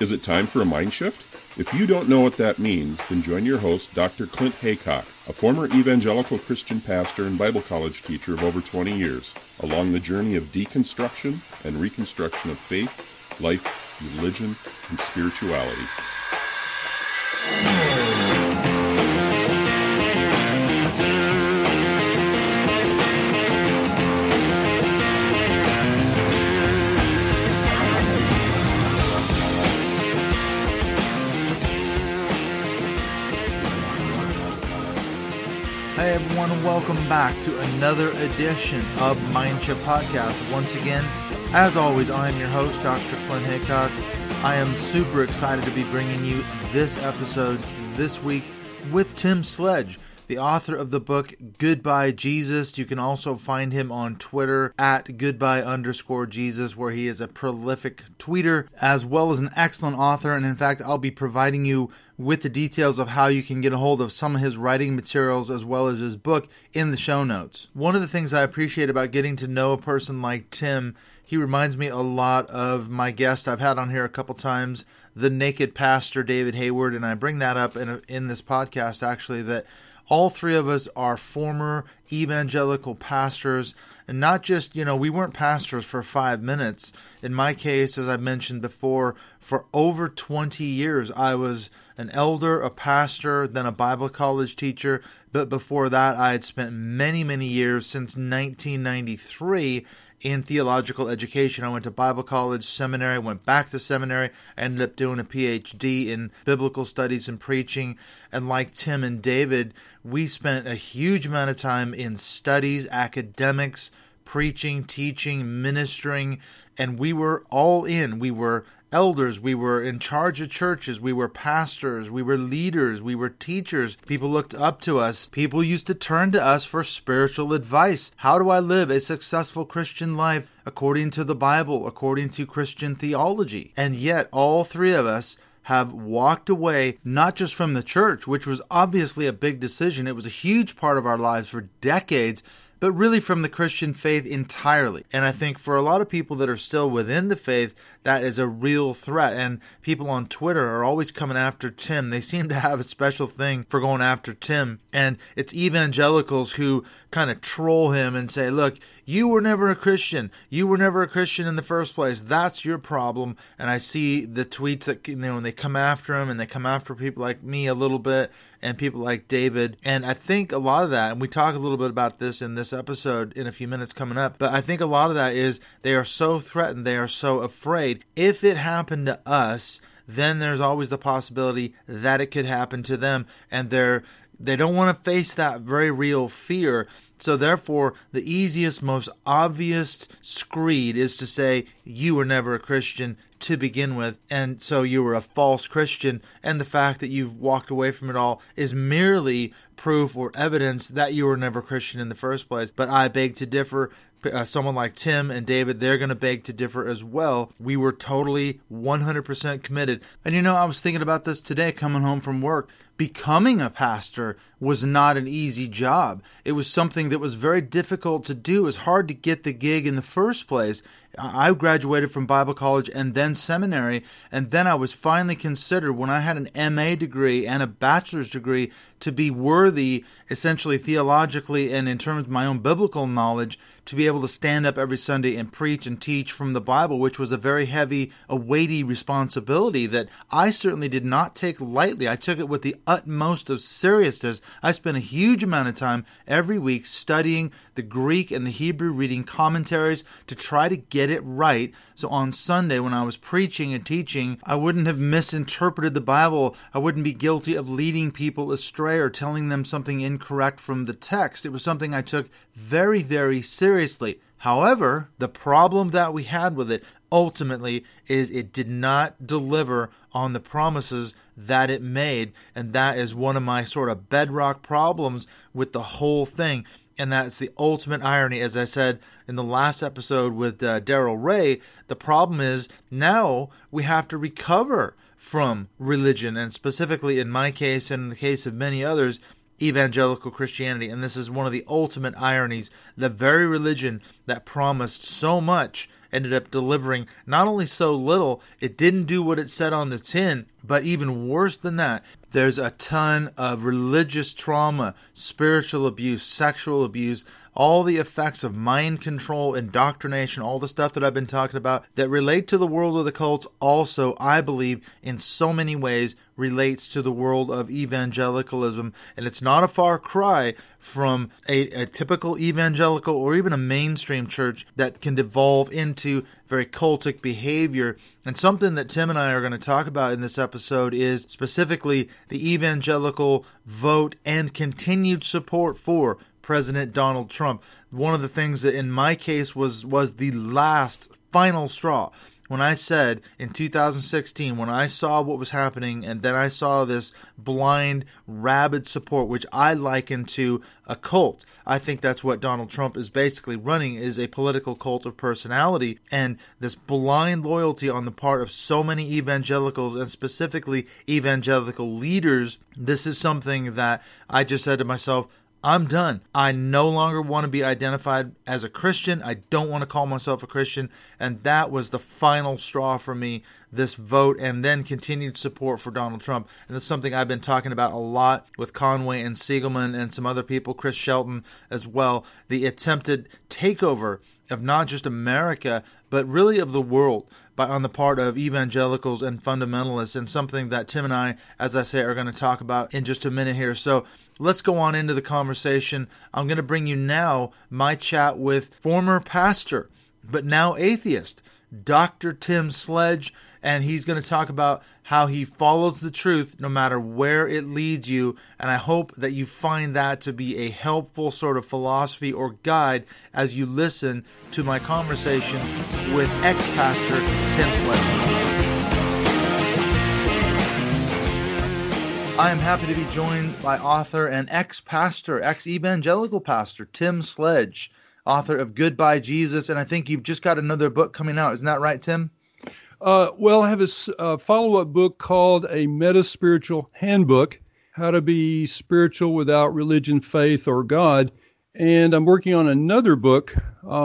Is it time for a mind shift? If you don't know what that means, then join your host, Dr. Clint Haycock, a former evangelical Christian pastor and Bible college teacher of over 20 years, along the journey of deconstruction and reconstruction of faith, life, religion, and spirituality. Hey everyone, welcome back to another edition of Mindshift Podcast. Once again, as always, I am your host, Dr. Clint Haycock. I am super excited to be bringing you this episode this week with Tim Sledge, the author of the book Goodbye Jesus. You can also find him on Twitter at goodbye_Jesus, where he is a prolific tweeter as well as an excellent author. And in fact, I'll be providing you with the details of how you can get a hold of some of his writing materials as well as his book in the show notes. One of the things I appreciate about getting to know a person like Tim, he reminds me a lot of my guest I've had on here a couple times, the Naked Pastor David Hayward, and I bring that up in this podcast actually, that all three of us are former evangelical pastors, and not just, we weren't pastors for 5 minutes. In my case, as I mentioned before, for over 20 years, I was an elder, a pastor, then a Bible college teacher. But before that, I had spent many, many years, since 1993, in theological education. I went to Bible college, seminary, went back to seminary, ended up doing a PhD in biblical studies and preaching. And like Tim and David, we spent a huge amount of time in studies, academics, preaching, teaching, ministering, and we were all in. We were elders, we were in charge of churches, we were pastors, we were leaders, we were teachers. People looked up to us. People used to turn to us for spiritual advice. How do I live a successful Christian life according to the Bible, according to Christian theology? And yet, all three of us have walked away, not just from the church, which was obviously a big decision. It was a huge part of our lives for decades, but really from the Christian faith entirely. And I think for a lot of people that are still within the faith, that is a real threat. And people on Twitter are always coming after Tim. They seem to have a special thing for going after Tim. And it's evangelicals who kind of troll him and say, look, you were never a Christian. You were never a Christian in the first place. That's your problem. And I see the tweets that, when they come after him, and they come after people like me a little bit, and people like David. And I think a lot of that, and we talk a little bit about this in this episode in a few minutes coming up, but I think a lot of that is they are so threatened, they are so afraid. If it happened to us, then there's always the possibility that it could happen to them, and they don't want to face that very real fear. So therefore, the easiest, most obvious screed is to say, you were never a Christian to begin with, and so you were a false Christian, and the fact that you've walked away from it all is merely proof or evidence that you were never Christian in the first place. But I beg to differ. Someone like Tim and David, they're going to beg to differ as well. We were totally 100% committed. And I was thinking about this today coming home from work. Becoming a pastor was not an easy job. It was something that was very difficult to do. It was hard to get the gig in the first place. I graduated from Bible college and then seminary, and then I was finally considered, when I had an MA degree and a bachelor's degree, to be worthy, essentially theologically and in terms of my own biblical knowledge, to be able to stand up every Sunday and preach and teach from the Bible, which was a very heavy, a weighty responsibility that I certainly did not take lightly. I took it with the utmost of seriousness. I spent a huge amount of time every week studying the Greek and the Hebrew, reading commentaries to try to get it right. So on Sunday, when I was preaching and teaching, I wouldn't have misinterpreted the Bible. I wouldn't be guilty of leading people astray or telling them something incorrect from the text. It was something I took very, very seriously. However, the problem that we had with it ultimately is it did not deliver on the promises that it made. And that is one of my sort of bedrock problems with the whole thing. And that's the ultimate irony. As I said in the last episode with Daryl Ray, the problem is now we have to recover from religion, and specifically in my case and in the case of many others, evangelical Christianity. And this is one of the ultimate ironies. The very religion that promised so much ended up delivering not only so little, it didn't do what it said on the tin, but even worse than that, there's a ton of religious trauma, spiritual abuse, sexual abuse, all the effects of mind control, indoctrination, all the stuff that I've been talking about that relate to the world of the cults also, I believe, in so many ways relates to the world of evangelicalism. And it's not a far cry from a typical evangelical or even a mainstream church that can devolve into very cultic behavior. And something that Tim and I are going to talk about in this episode is specifically the evangelical vote and continued support for President Donald Trump. One of the things that in my case was the last final straw. When I said in 2016, when I saw what was happening, and then I saw this blind, rabid support, which I liken to a cult. I think that's what Donald Trump is basically running, is a political cult of personality, and this blind loyalty on the part of so many evangelicals, and specifically evangelical leaders. This is something that I just said to myself, I'm done. I no longer want to be identified as a Christian. I don't want to call myself a Christian. And that was the final straw for me, this vote, and then continued support for Donald Trump. And that's something I've been talking about a lot with Conway and Siegelman and some other people, Chris Shelton as well. The attempted takeover of not just America, but really of the world on the part of evangelicals and fundamentalists, and something that Tim and I, as I say, are going to talk about in just a minute here. So let's go on into the conversation. I'm going to bring you now my chat with former pastor, but now atheist, Dr. Tim Sledge, and he's going to talk about how he follows the truth no matter where it leads you, and I hope that you find that to be a helpful sort of philosophy or guide as you listen to my conversation with ex-pastor Tim Sledge. I am happy to be joined by author and ex-pastor, ex-evangelical pastor Tim Sledge, author of Goodbye Jesus, and I think you've just got another book coming out. Isn't that right, Tim? Well, I have a follow-up book called A Meta-Spiritual Handbook, How to Be Spiritual Without Religion, Faith, or God. And I'm working on another book,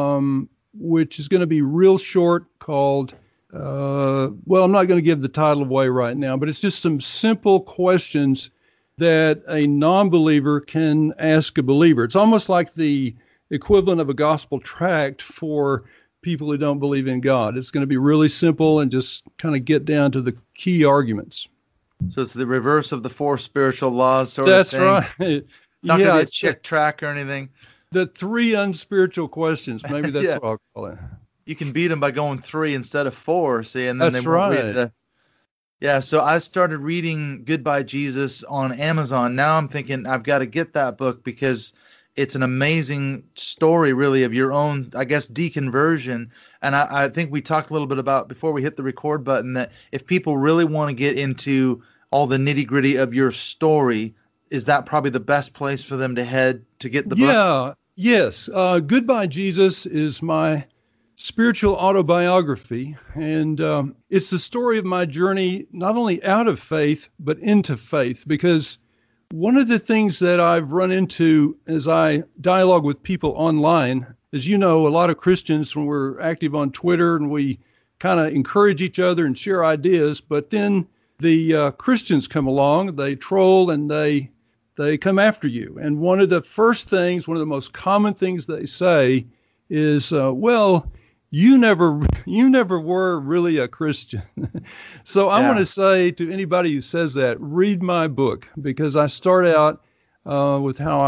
which is going to be real short, called, well, I'm not going to give the title away right now, but it's just some simple questions that a non-believer can ask a believer. It's almost like the equivalent of a gospel tract for people who don't believe in God. It's going to be really simple and just kind of get down to the key arguments. So it's the reverse of the 4 spiritual laws sort That's of thing. That's right. Not going to be a chick track or anything. The 3 unspiritual questions. Maybe that's what I'll call it. You can beat them by going 3 instead of 4, see, and then that's they won't right. read the... Yeah, so I started reading Goodbye Jesus on Amazon. Now I'm thinking I've got to get that book because it's an amazing story, really, of your own, I guess, deconversion. And I think we talked a little bit about, before we hit the record button, that if people really want to get into all the nitty-gritty of your story, is that probably the best place for them to head to get the book? Yeah, yes. Goodbye Jesus is my spiritual autobiography, and it's the story of my journey not only out of faith, but into faith, because one of the things that I've run into as I dialogue with people online, as you know, a lot of Christians, when we're active on Twitter and we kind of encourage each other and share ideas, but then the Christians come along, they troll and they come after you. And one of the first things, one of the most common things they say is, well, you never were really a Christian. So I want to say to anybody who says that, read my book, because I start out with how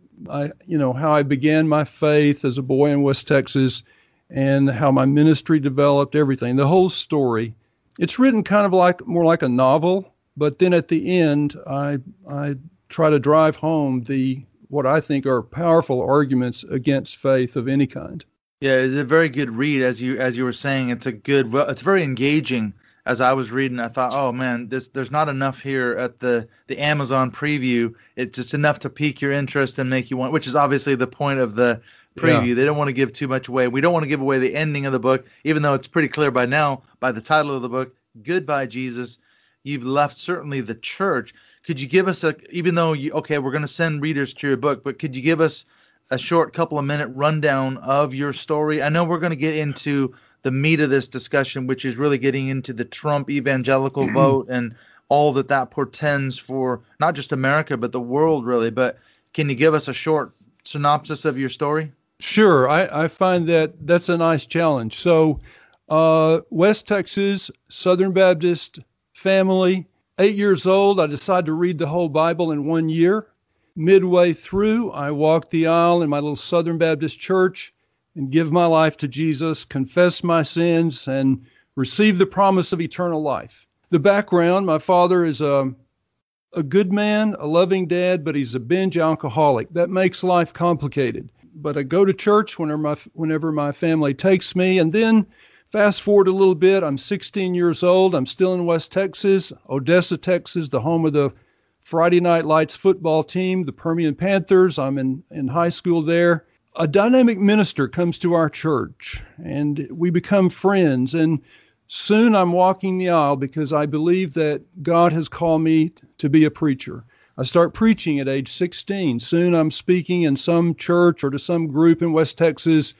I began my faith as a boy in West Texas, and how my ministry developed, everything, the whole story. It's written kind of more like a novel, but then at the end, I try to drive home what I think are powerful arguments against faith of any kind. Yeah, it's a very good read, as you were saying. It's it's very engaging. As I was reading, I thought, oh man, there's not enough here at the Amazon preview. It's just enough to pique your interest and make you want, which is obviously the point of the preview. Yeah. They don't want to give too much away. We don't want to give away the ending of the book, even though it's pretty clear by now, by the title of the book, Goodbye Jesus. You've left certainly the church. Could you give us even though we're going to send readers to your book, but could you give us a short couple of minute rundown of your story? I know we're going to get into the meat of this discussion, which is really getting into the Trump evangelical vote and all that portends for not just America, but the world, really. But can you give us a short synopsis of your story? Sure. I find that's a nice challenge. So, West Texas, Southern Baptist family, 8 years old, I decided to read the whole Bible in 1 year. Midway through, I walked the aisle in my little Southern Baptist church and give my life to Jesus, confess my sins, and receive the promise of eternal life. The background, my father is a good man, a loving dad, but he's a binge alcoholic. That makes life complicated. But I go to church whenever my family takes me. And then fast forward a little bit, I'm 16 years old. I'm still in West Texas, Odessa, Texas, the home of the Friday Night Lights football team, the Permian Panthers. I'm in high school there. A dynamic minister comes to our church, and we become friends. And soon I'm walking the aisle because I believe that God has called me to be a preacher. I start preaching at age 16. Soon I'm speaking in some church or to some group in West Texas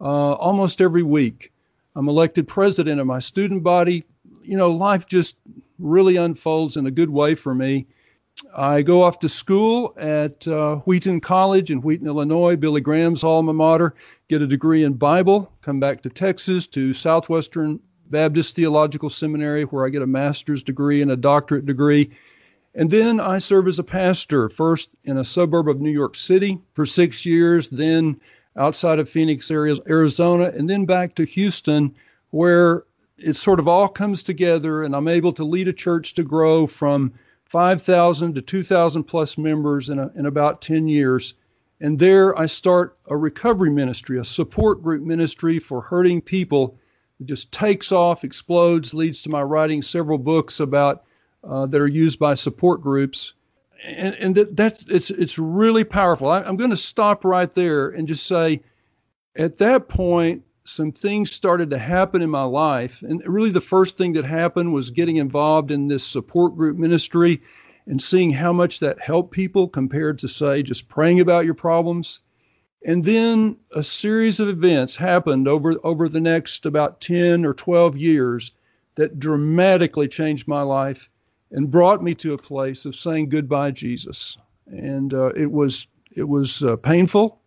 almost every week. I'm elected president of my student body. You know, life just really unfolds in a good way for me. I go off to school at Wheaton College in Wheaton, Illinois, Billy Graham's alma mater, get a degree in Bible, come back to Texas to Southwestern Baptist Theological Seminary, where I get a master's degree and a doctorate degree. And then I serve as a pastor, first in a suburb of New York City for 6 years, then outside of Phoenix, Arizona, and then back to Houston, where it sort of all comes together, and I'm able to lead a church to grow from 5,000 to 2,000 plus members in about 10 years. And there I start a recovery ministry, a support group ministry for hurting people. It just takes off, explodes, leads to my writing several books about that are used by support groups. And it's really powerful. I'm going to stop right there and just say, at that point, some things started to happen in my life. And really the first thing that happened was getting involved in this support group ministry and seeing how much that helped people compared to, say, just praying about your problems. And then a series of events happened over the next about 10 or 12 years that dramatically changed my life and brought me to a place of saying goodbye, Jesus. And it was painful.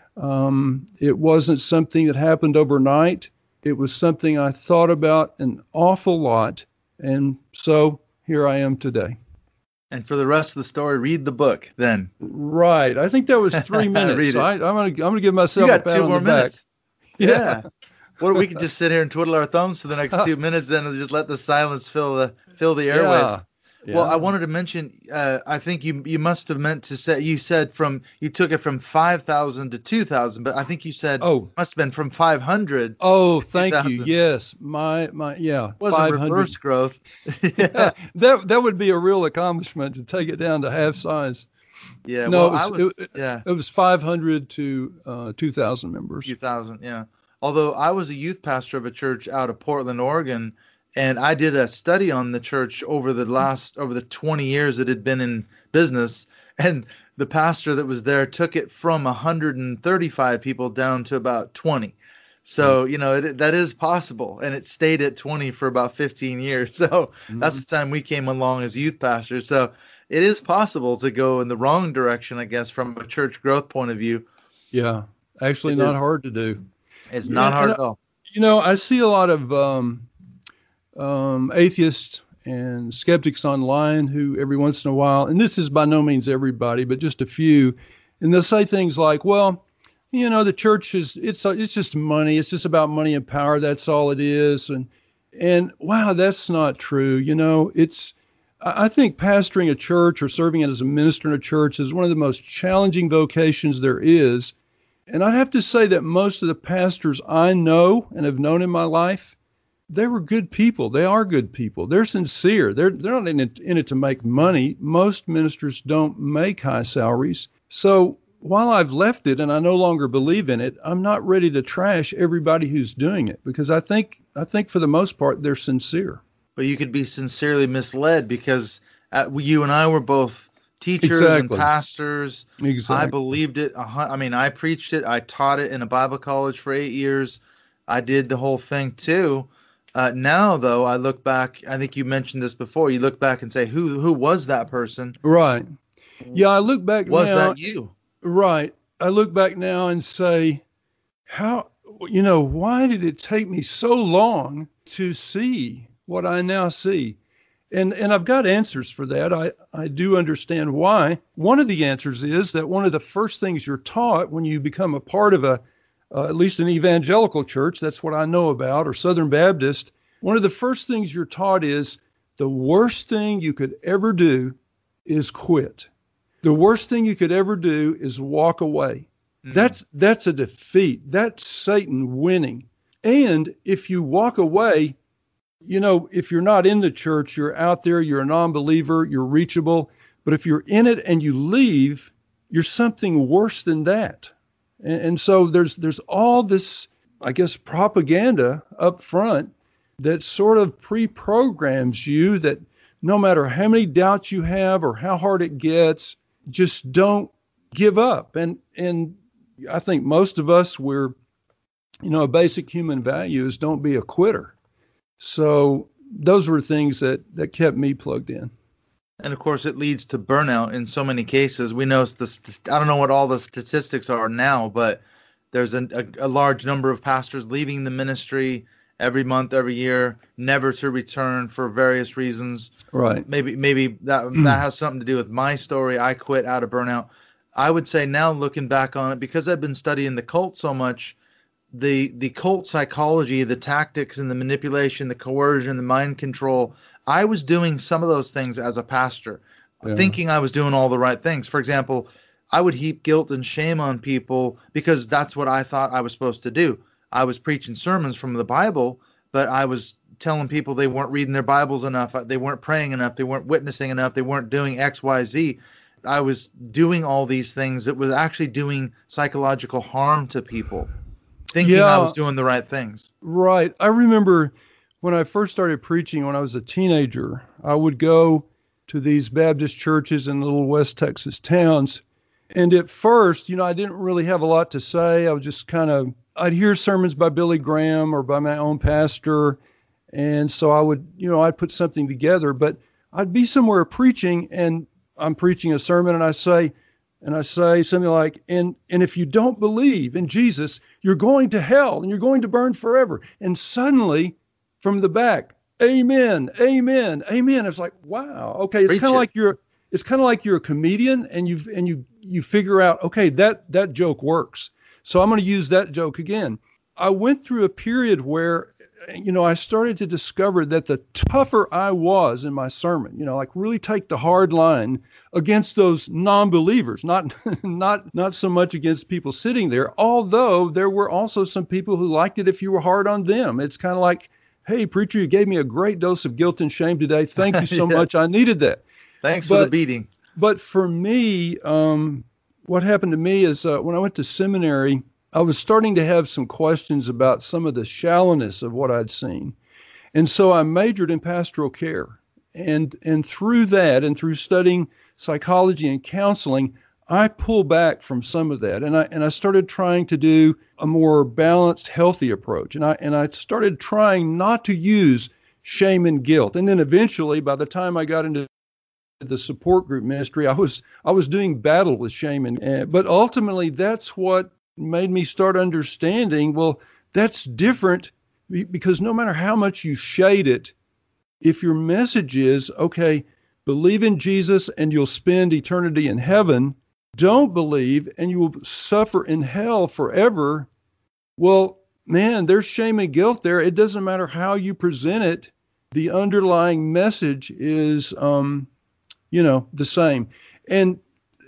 It wasn't something that happened overnight. It was something I thought about an awful lot. And so here I am today. And for the rest of the story, read the book then. Right. I think that was 3 minutes. I'm gonna give myself a pat on the back. 2 more minutes. Yeah. Well, we could just sit here and twiddle our thumbs for the next 2 minutes, then, and just let the silence fill the airwave. Yeah. Well, I wanted to mention, I think you must have meant to say, you said you took it from 5,000 to 2,000, but I think you said, must have been from 500. Oh, thank you. Yes. My, yeah. Wasn't reverse growth. Yeah. That would be a real accomplishment to take it down to half size. Yeah. No, well, it was 500 to 2,000 members. 2,000. Yeah. Although I was a youth pastor of a church out of Portland, Oregon, and I did a study on the church over the 20 years it had been in business. And the pastor that was there took it from 135 people down to about 20. So, that is possible. And it stayed at 20 for about 15 years. So that's the time we came along as youth pastors. So it is possible to go in the wrong direction, I guess, from a church growth point of view. Yeah. Actually, not hard to do. It's not hard at all. I see a lot of atheists and skeptics online who every once in a while, and this is by no means everybody, but just a few, and they'll say things like, well, the church it's just money. It's just about money and power. That's all it is. And wow, that's not true. I think pastoring a church or serving as a minister in a church is one of the most challenging vocations there is. And I'd have to say that most of the pastors I know and have known in my life, they were good people. They are good people. They're sincere. They're not in it to make money. Most ministers don't make high salaries. So while I've left it and I no longer believe in it, I'm not ready to trash everybody who's doing it, because I think for the most part they're sincere. But you could be sincerely misled, because you and I were both teachers and pastors. Exactly. I believed it. I preached it. I taught it in a Bible college for 8 years. I did the whole thing too. Now, though, I look back. I think you mentioned this before. You look back and say, "Who was that person?" Right. Yeah, I look back Was now. that you? Right. I look back now and say, how, why did it take me so long to see what I now see? And I've got answers for that. I do understand why. One of the answers is that one of the first things you're taught when you become a part of at least an evangelical church, that's what I know about, or Southern Baptist, one of the first things you're taught is the worst thing you could ever do is quit. The worst thing you could ever do is walk away. That's a defeat. That's Satan winning. And if you walk away, if you're not in the church, you're out there, you're a non-believer, you're reachable. But if you're in it and you leave, you're something worse than that. And so there's all this, I guess, propaganda up front that sort of pre-programs you that no matter how many doubts you have or how hard it gets, just don't give up. And I think most of us, a basic human value is don't be a quitter. So those were things that kept me plugged in. And of course, it leads to burnout in so many cases. We know I don't know what all the statistics are now, but there's a large number of pastors leaving the ministry every month, every year, never to return for various reasons. Right. Maybe that has something to do with my story. I quit out of burnout. I would say now, looking back on it, because I've been studying the cult so much, the cult psychology, the tactics and the manipulation, the coercion, the mind control, I was doing some of those things as a pastor, thinking I was doing all the right things. For example, I would heap guilt and shame on people because that's what I thought I was supposed to do. I was preaching sermons from the Bible, but I was telling people they weren't reading their Bibles enough, they weren't praying enough, they weren't witnessing enough, they weren't doing X, Y, Z. I was doing all these things that was actually doing psychological harm to people, thinking I was doing the right things. Right. I remember when I first started preaching when I was a teenager, I would go to these Baptist churches in little West Texas towns. And at first, I didn't really have a lot to say. I was just I'd hear sermons by Billy Graham or by my own pastor. And so I would, I'd put something together, but I'd be somewhere preaching and I'm preaching a sermon and I say something like, and if you don't believe in Jesus, you're going to hell and you're going to burn forever. And suddenly from the back, amen, amen, amen. It's like, wow. Okay. It's kind of like you're a comedian and you figure out, okay, that joke works. So I'm going to use that joke again. I went through a period where, I started to discover that the tougher I was in my sermon, really take the hard line against those non-believers, not so much against people sitting there, although there were also some people who liked it if you were hard on them. It's kind of like, hey, preacher, you gave me a great dose of guilt and shame today. Thank you so much. I needed that. Thanks for the beating. But for me, what happened to me is when I went to seminary, I was starting to have some questions about some of the shallowness of what I'd seen. And so I majored in pastoral care. And through that, and through studying psychology and counseling, I pulled back from some of that. And I started trying to do a more balanced, healthy approach. And I started trying not to use shame and guilt. And then eventually, by the time I got into the support group ministry, I was doing battle with shame. But ultimately, that's what made me start understanding, well, that's different because no matter how much you shade it, if your message is, okay, believe in Jesus and you'll spend eternity in heaven, don't believe and you will suffer in hell forever, well, man, there's shame and guilt there. It doesn't matter how you present it. The underlying message is, the same. And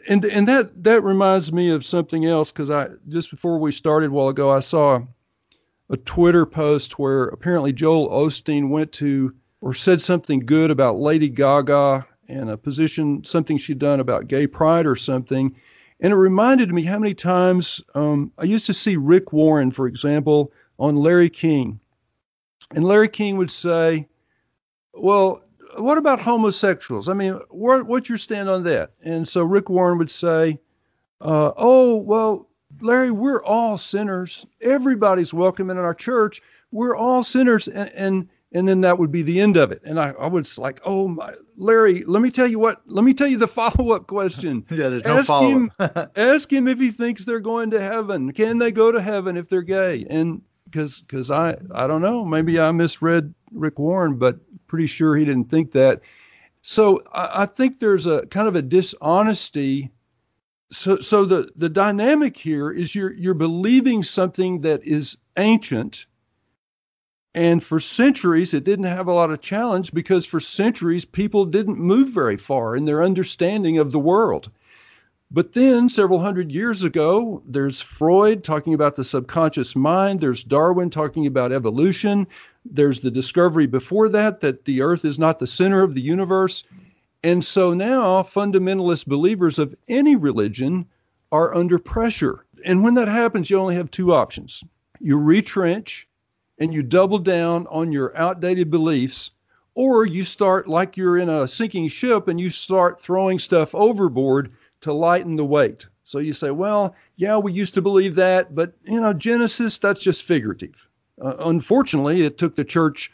that reminds me of something else, because just before we started a while ago, I saw a Twitter post where apparently Joel Osteen went to or said something good about Lady Gaga and something she'd done about gay pride or something. And it reminded me how many times I used to see Rick Warren, for example, on Larry King. And Larry King would say, well, what about homosexuals? I mean, what's your stand on that? And so Rick Warren would say, well, Larry, we're all sinners. Everybody's welcome in our church. We're all sinners. And then that would be the end of it. And I was like, oh, Larry, let me tell you the follow-up question. Yeah, there's no follow-up. Ask him if he thinks they're going to heaven. Can they go to heaven if they're gay? And because I don't know, maybe I misread Rick Warren, but pretty sure he didn't think that. So I think there's a kind of a dishonesty. So the dynamic here is you're believing something that is ancient, and for centuries it didn't have a lot of challenge because for centuries people didn't move very far in their understanding of the world. But then several hundred years ago, there's Freud talking about the subconscious mind, there's Darwin talking about evolution, there's the discovery before that the earth is not the center of the universe. And so now fundamentalist believers of any religion are under pressure. And when that happens, you only have two options. You retrench and you double down on your outdated beliefs, or you start like you're in a sinking ship and you start throwing stuff overboard to lighten the weight. So you say, well, yeah, we used to believe that, but Genesis, that's just figurative. Unfortunately, it took the church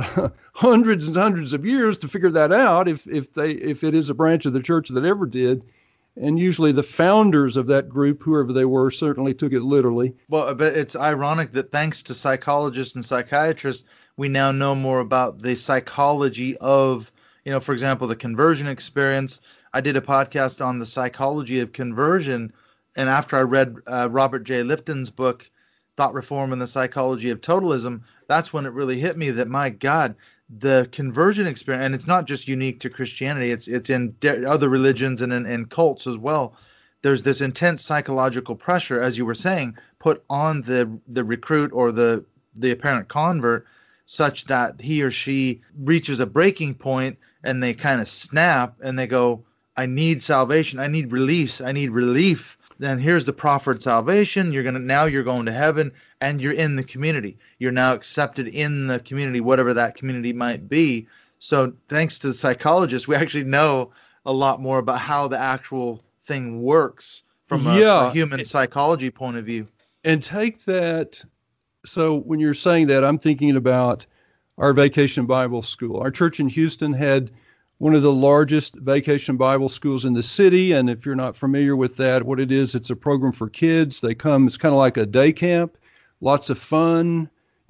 hundreds and hundreds of years to figure that out, if it is a branch of the church that ever did. And usually the founders of that group, whoever they were, certainly took it literally. Well, but it's ironic that thanks to psychologists and psychiatrists, we now know more about the psychology of, for example, the conversion experience. I did a podcast on the psychology of conversion, and after I read Robert J. Lifton's book, Thought Reform and the Psychology of Totalism, that's when it really hit me that, my God, the conversion experience, and it's not just unique to Christianity, it's in other religions and in cults as well. There's this intense psychological pressure, as you were saying, put on the recruit or the apparent convert, such that he or she reaches a breaking point and they kind of snap and they go, I need salvation, I need release, I need relief. Then here's the proffered salvation. You're going to heaven, and you're in the community. You're now accepted in the community, whatever that community might be. So thanks to the psychologists, we actually know a lot more about how the actual thing works from a human psychology point of view. And take that. So when you're saying that, I'm thinking about our Vacation Bible School. Our church in Houston had one of the largest vacation Bible schools in the city. And if you're not familiar with that, what it is, it's a program for kids. They come, it's kind of like a day camp, lots of fun,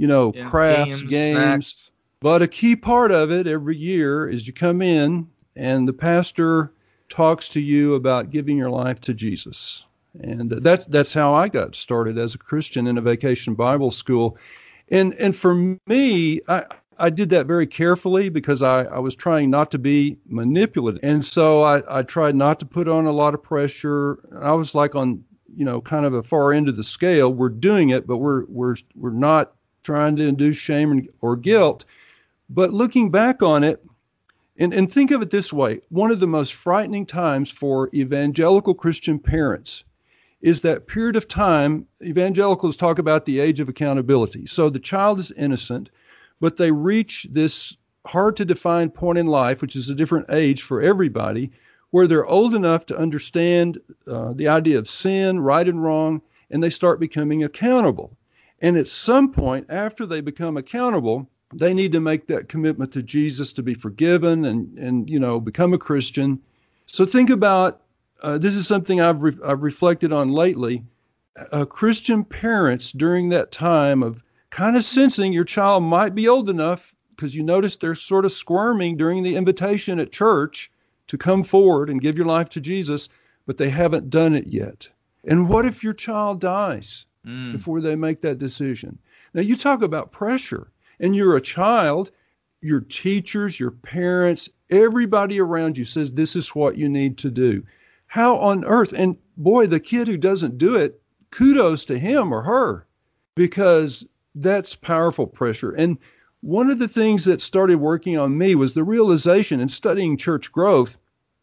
crafts, games. Snacks. But a key part of it every year is you come in and the pastor talks to you about giving your life to Jesus. And that's how I got started as a Christian in a vacation Bible school. And for me, I did that very carefully because I was trying not to be manipulative. And so I tried not to put on a lot of pressure. I was like on, kind of a far end of the scale. We're doing it, but we're not trying to induce shame or guilt. But looking back on it, and think of it this way, one of the most frightening times for evangelical Christian parents is that period of time. Evangelicals talk about the age of accountability. So the child is innocent, but they reach this hard to define point in life, which is a different age for everybody, where they're old enough to understand the idea of sin, right and wrong, and they start becoming accountable. And at some point after they become accountable, they need to make that commitment to Jesus to be forgiven and become a Christian. So think about, this is something I've reflected on lately, Christian parents during that time of kind of sensing your child might be old enough, because you notice they're sort of squirming during the invitation at church to come forward and give your life to Jesus, but they haven't done it yet. And what if your child dies before they make that decision? Now you talk about pressure, and you're a child, your teachers, your parents, everybody around you says this is what you need to do. How on earth? And boy, the kid who doesn't do it, kudos to him or her, because that's powerful pressure. And one of the things that started working on me was the realization in studying church growth.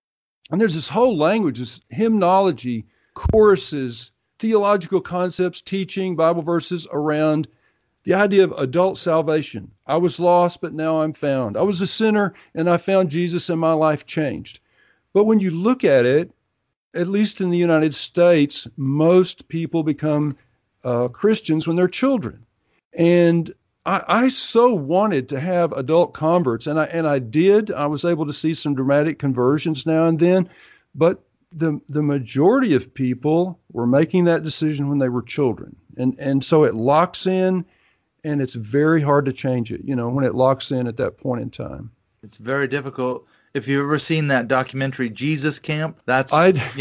And there's this whole language, this hymnology, choruses, theological concepts, teaching, Bible verses around the idea of adult salvation. I was lost, but now I'm found. I was a sinner and I found Jesus and my life changed. But when you look at it, at least in the United States, most people become Christians when they're children. And I so wanted to have adult converts, and I did. I was able to see some dramatic conversions now and then, but the majority of people were making that decision when they were children. And so it locks in, and it's very hard to change it, when it locks in at that point in time. It's very difficult. If you've ever seen that documentary, Jesus Camp, that's,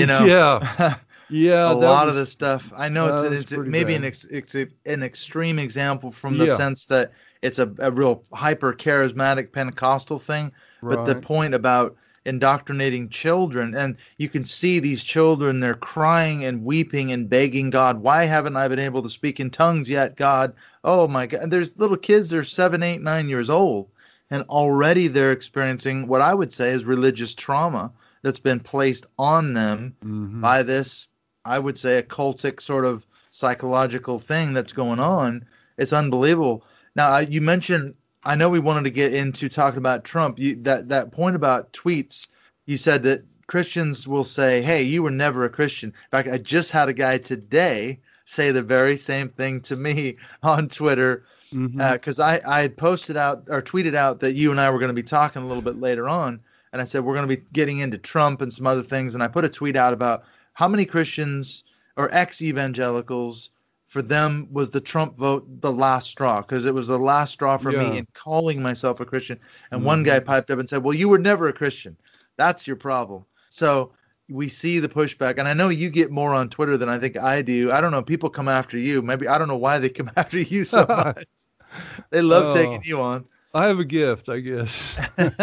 yeah. Yeah, a lot of this stuff. I know it's maybe an extreme example from the sense that it's a real hyper charismatic Pentecostal thing. Right. But the point about indoctrinating children, and you can see these children, they're crying and weeping and begging God, why haven't I been able to speak in tongues yet, God? Oh my God. And there's little kids, they're 7, 8, 9 years old, and already they're experiencing what I would say is religious trauma that's been placed on them by this, I would say, a cultic sort of psychological thing that's going on. It's unbelievable. Now, you mentioned, I know we wanted to get into talking about Trump. That point about tweets, you said that Christians will say, hey, you were never a Christian. In fact, I just had a guy today say the very same thing to me on Twitter, because I had posted out or tweeted out that you and I were going to be talking a little bit later on. And I said, we're going to be getting into Trump and some other things. And I put a tweet out about how many Christians or ex-evangelicals, for them was the Trump vote the last straw, because it was the last straw for me in calling myself a Christian. And one guy piped up and said, well, you were never a Christian. That's your problem. So we see the pushback. And I know you get more on Twitter than I think I do. I don't know. People come after you. Maybe I don't know why they come after you so much. They love taking you on. I have a gift, I guess.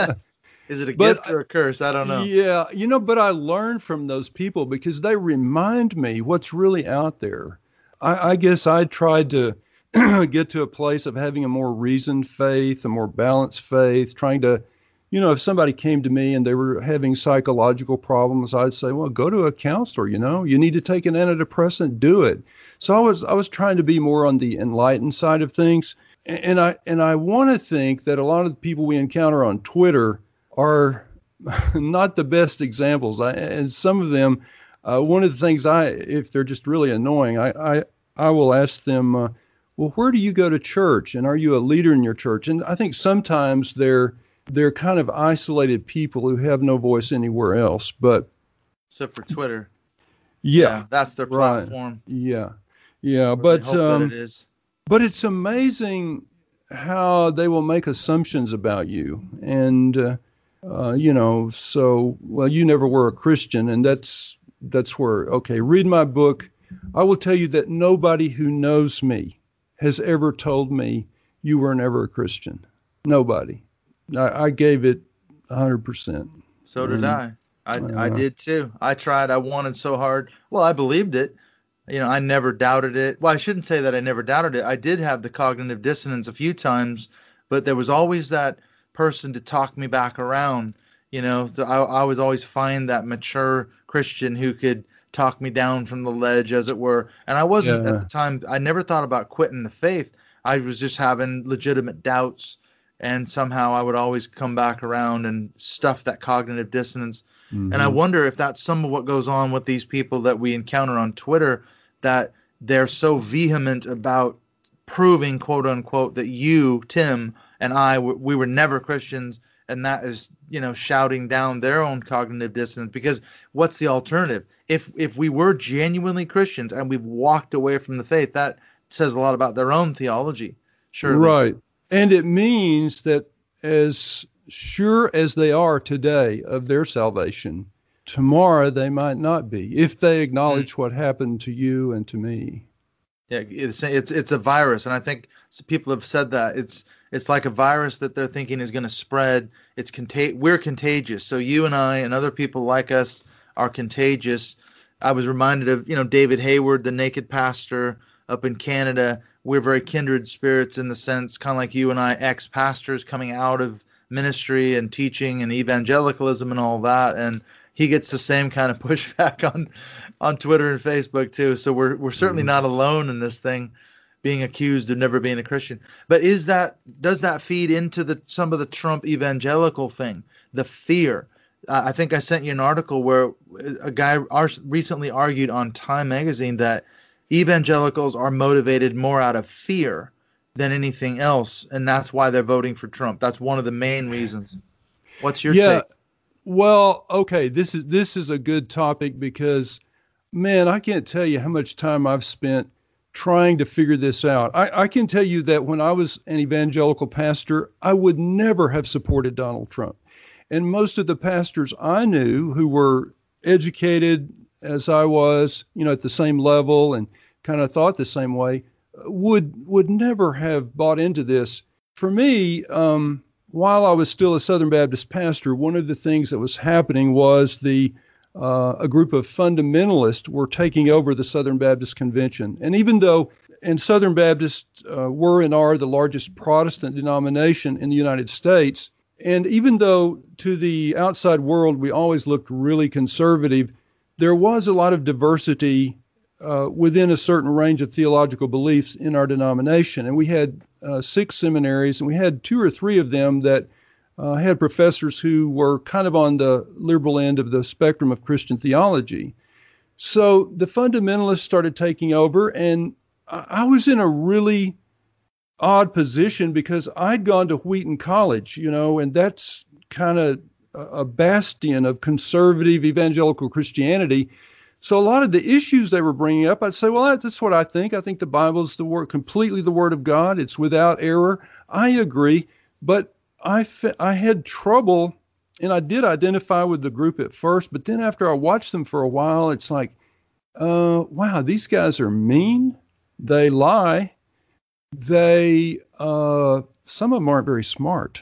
Is it a gift or a curse? I don't know. Yeah, but I learn from those people because they remind me what's really out there. I guess I tried to get to a place of having a more reasoned faith, a more balanced faith, trying to, if somebody came to me and they were having psychological problems, I'd say, well, go to a counselor, you need to take an antidepressant, do it. So I was trying to be more on the enlightened side of things. And I want to think that a lot of the people we encounter on Twitter are not the best examples. And some of them, one of the things if they're just really annoying, I will ask them, well, where do you go to church? And are you a leader in your church? And I think sometimes they're kind of isolated people who have no voice anywhere else. But except for Twitter. Yeah, that's their platform. Right. Yeah. But it's amazing how they will make assumptions about you. And so, well, you never were a Christian, and that's where, okay, read my book. I will tell you that nobody who knows me has ever told me you were never a Christian. Nobody. I gave it 100%. So did I. I did too. I tried. I wanted so hard. Well, I believed it. I never doubted it. Well, I shouldn't say that I never doubted it. I did have the cognitive dissonance a few times, but there was always that person to talk me back around. So I was always find that mature Christian who could talk me down from the ledge, as it were. And I wasn't at the time, I never thought about quitting the faith. I was just having legitimate doubts, and somehow I would always come back around and stuff that cognitive dissonance. And I wonder if that's some of what goes on with these people that we encounter on Twitter, that they're so vehement about proving, quote unquote, that you, Tim, and I, we were never Christians, and that is, shouting down their own cognitive dissonance. Because what's the alternative? If we were genuinely Christians and we've walked away from the faith, that says a lot about their own theology. Surely. Right. And it means that as sure as they are today of their salvation, tomorrow they might not be, if they acknowledge what happened to you and to me. Yeah, it's a virus, and I think people have said that it's like a virus that they're thinking is going to spread. We're contagious, so you and I and other people like us are contagious. I was reminded of David Hayward, the naked pastor up in Canada. We're very kindred spirits in the sense, kind of like you and I, ex-pastors coming out of ministry and teaching and evangelicalism and all that, and he gets the same kind of pushback on Twitter and Facebook too. So we're certainly not alone in this thing, being accused of never being a Christian. But does that feed into some of the Trump evangelical thing, the fear? I think I sent you an article where a guy recently argued on Time magazine that evangelicals are motivated more out of fear than anything else, and that's why they're voting for Trump. That's one of the main reasons. What's your take? Well, okay, this is a good topic because, man, I can't tell you how much time I've spent trying to figure this out. I can tell you that when I was an evangelical pastor, I would never have supported Donald Trump. And most of the pastors I knew who were educated as I was, at the same level and kind of thought the same way, would never have bought into this. For me, while I was still a Southern Baptist pastor, one of the things that was happening was a group of fundamentalists were taking over the Southern Baptist Convention. And even though, and Southern Baptists were and are the largest Protestant denomination in the United States, and even though to the outside world we always looked really conservative, there was a lot of diversity within a certain range of theological beliefs in our denomination. And we had 6 seminaries, and we had 2 or 3 of them that had professors who were kind of on the liberal end of the spectrum of Christian theology. So the fundamentalists started taking over, and I was in a really odd position because I'd gone to Wheaton College, and that's kind of a bastion of conservative evangelical Christianity. So a lot of the issues they were bringing up, I'd say, well, that's what I think. I think the Bible is completely the Word of God. It's without error. I agree, but I had trouble, and I did identify with the group at first, but then after I watched them for a while, it's like, wow, these guys are mean. They lie. They, some of them aren't very smart.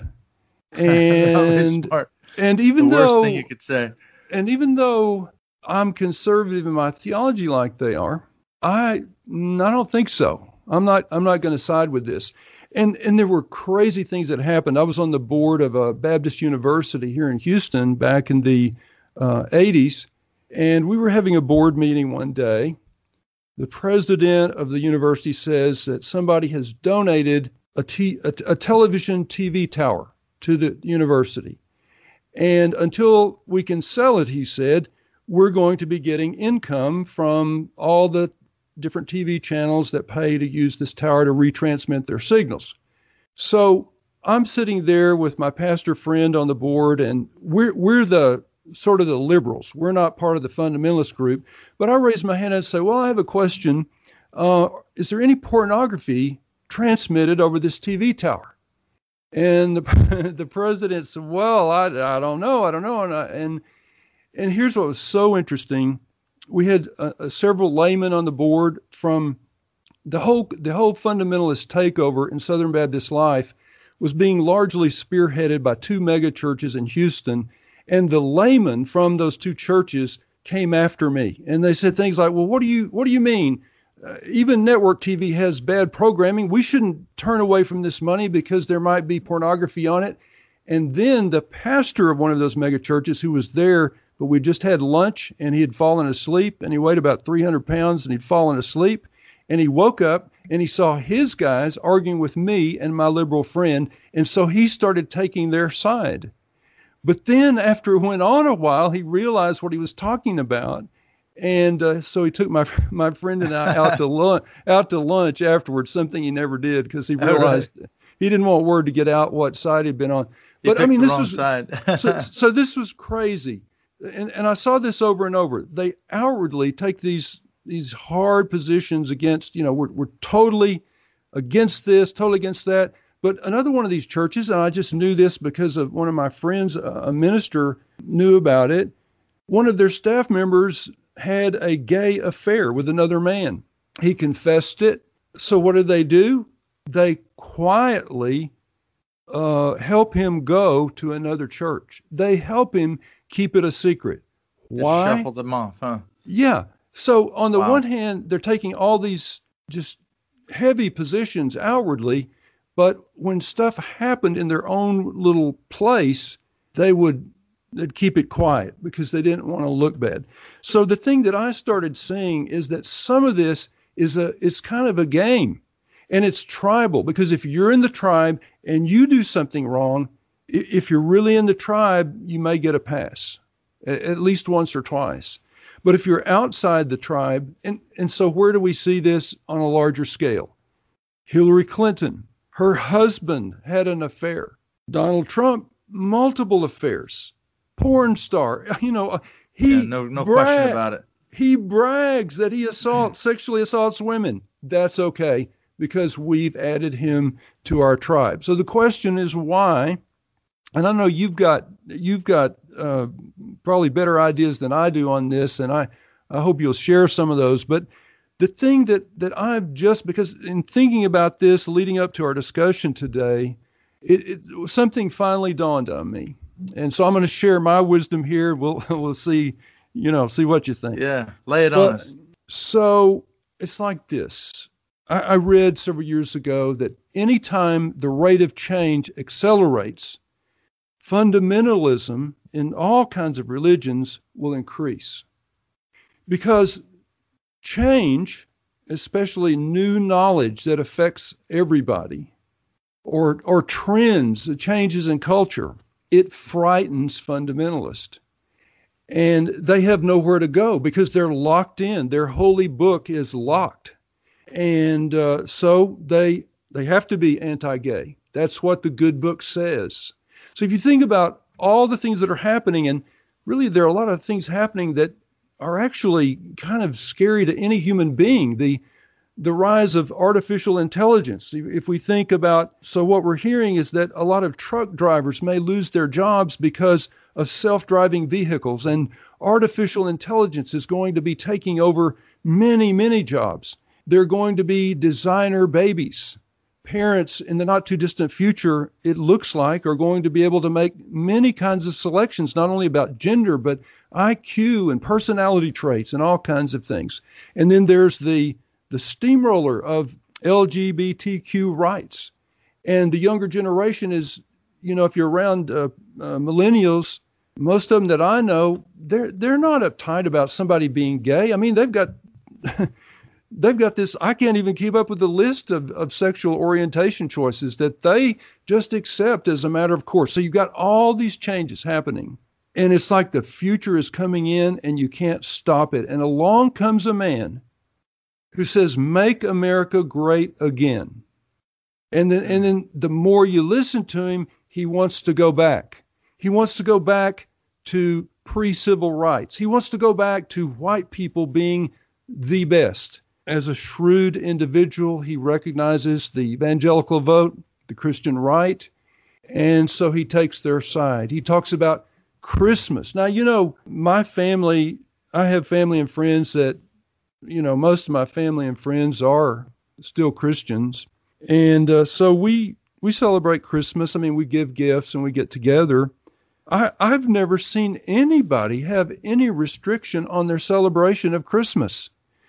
And, smart. And even the though, worst thing you could say. And even though I'm conservative in my theology like they are, I don't think so. I'm not going to side with this. And there were crazy things that happened. I was on the board of a Baptist university here in Houston back in the 80s, and we were having a board meeting one day. The president of the university says that somebody has donated a television TV tower to the university. And until we can sell it, he said, we're going to be getting income from all the different TV channels that pay to use this tower to retransmit their signals. So I'm sitting there with my pastor friend on the board, and we're the sort of the liberals. We're not part of the fundamentalist group. But I raise my hand and say, well, I have a question. Is there any pornography transmitted over this TV tower? And the president said, well, I don't know. And here's what was so interesting. We had several laymen on the board from the whole fundamentalist takeover in Southern Baptist life was being largely spearheaded by 2 mega churches in Houston. And the laymen from those 2 churches came after me, and they said things like, well, what do you mean? Even network TV has bad programming. We shouldn't turn away from this money because there might be pornography on it. And then the pastor of one of those mega churches who was there, but we just had lunch, and he had fallen asleep, and he weighed about 300 pounds, and he'd fallen asleep, and he woke up and he saw his guys arguing with me and my liberal friend. And so he started taking their side. But then after it went on a while, he realized what he was talking about. And so he took my friend and I out to lunch afterwards, something he never did because he realized he didn't want word to get out what side he'd been on. But I mean, this was so this was crazy. And I saw this over and over. They outwardly take these hard positions against, we're totally against this, totally against that. But another one of these churches, and I just knew this because of one of my friends, a minister, knew about it. One of their staff members had a gay affair with another man. He confessed it. So what do? They quietly help him go to another church. They help him keep it a secret. Why? Just shuffle them off, huh? Yeah. So on the one hand, they're taking all these just heavy positions outwardly, but when stuff happened in their own little place, they'd keep it quiet because they didn't want to look bad. So the thing that I started seeing is that some of this is kind of a game, and it's tribal, because if you're in the tribe and you do something wrong, If you're really in the tribe, you may get a pass, at least once or twice. But if you're outside the tribe, and so where do we see this on a larger scale? Hillary Clinton, her husband had an affair. Donald Trump, multiple affairs. Porn star, no question about it. He brags that he sexually assaults women. That's okay, because we've added him to our tribe. So the question is why? And I know you've got probably better ideas than I do on this, and I hope you'll share some of those. But the thing that I've just, because in thinking about this leading up to our discussion today, something finally dawned on me. And so I'm going to share my wisdom here. We'll see what you think. Yeah, lay it on us. So it's like this. I read several years ago that anytime the rate of change accelerates, fundamentalism in all kinds of religions will increase. Because change, especially new knowledge that affects everybody, or trends, changes in culture, it frightens fundamentalists. And they have nowhere to go because they're locked in. Their holy book is locked. And so they have to be anti-gay. That's what the good book says. So if you think about all the things that are happening, and really there are a lot of things happening that are actually kind of scary to any human being. The rise of artificial intelligence. If we think about, so what we're hearing is that a lot of truck drivers may lose their jobs because of self-driving vehicles, and artificial intelligence is going to be taking over many, many jobs. They're going to be designer babies. Parents in the not too distant future, it looks like, are going to be able to make many kinds of selections, not only about gender, but IQ and personality traits and all kinds of things. And then there's the steamroller of LGBTQ rights. And the younger generation is, if you're around millennials, most of them that I know, they're not uptight about somebody being gay. I mean, they've got this, I can't even keep up with the list of sexual orientation choices that they just accept as a matter of course. So you've got all these changes happening. And it's like the future is coming in and you can't stop it. And along comes a man who says, "Make America great again." And then the more you listen to him, he wants to go back. He wants to go back to pre-civil rights. He wants to go back to white people being the best. As a shrewd individual, he recognizes the evangelical vote, the Christian right, and so he takes their side. He talks about Christmas. Now, my family, I have family and friends that, most of my family and friends are still Christians. And so we celebrate Christmas. I mean, we give gifts and we get together. I've never seen anybody have any restriction on their celebration of Christmas.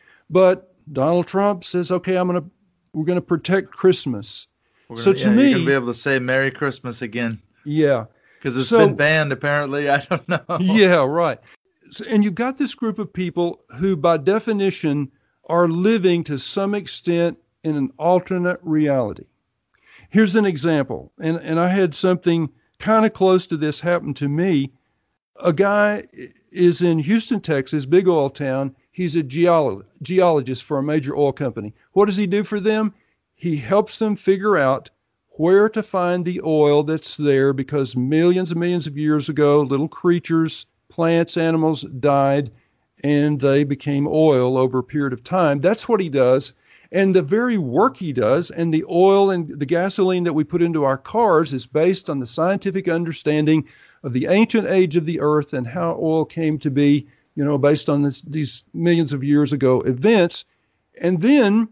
But Donald Trump says, okay, we're going to protect Christmas. To me, you're going to be able to say Merry Christmas again. Yeah. Because it's been banned, apparently. I don't know. Yeah, right. So, and you've got this group of people who, by definition, are living to some extent in an alternate reality. Here's an example. And I had something kind of close to this happen to me. A guy is in Houston, Texas, big oil town. He's a geologist for a major oil company. What does he do for them? He helps them figure out where to find the oil that's there, because millions and millions of years ago, little creatures, plants, animals died, and they became oil over a period of time. That's what he does. And the very work he does, and the oil and the gasoline that we put into our cars, is based on the scientific understanding of the ancient age of the earth and how oil came to be, based on these millions of years ago events. And then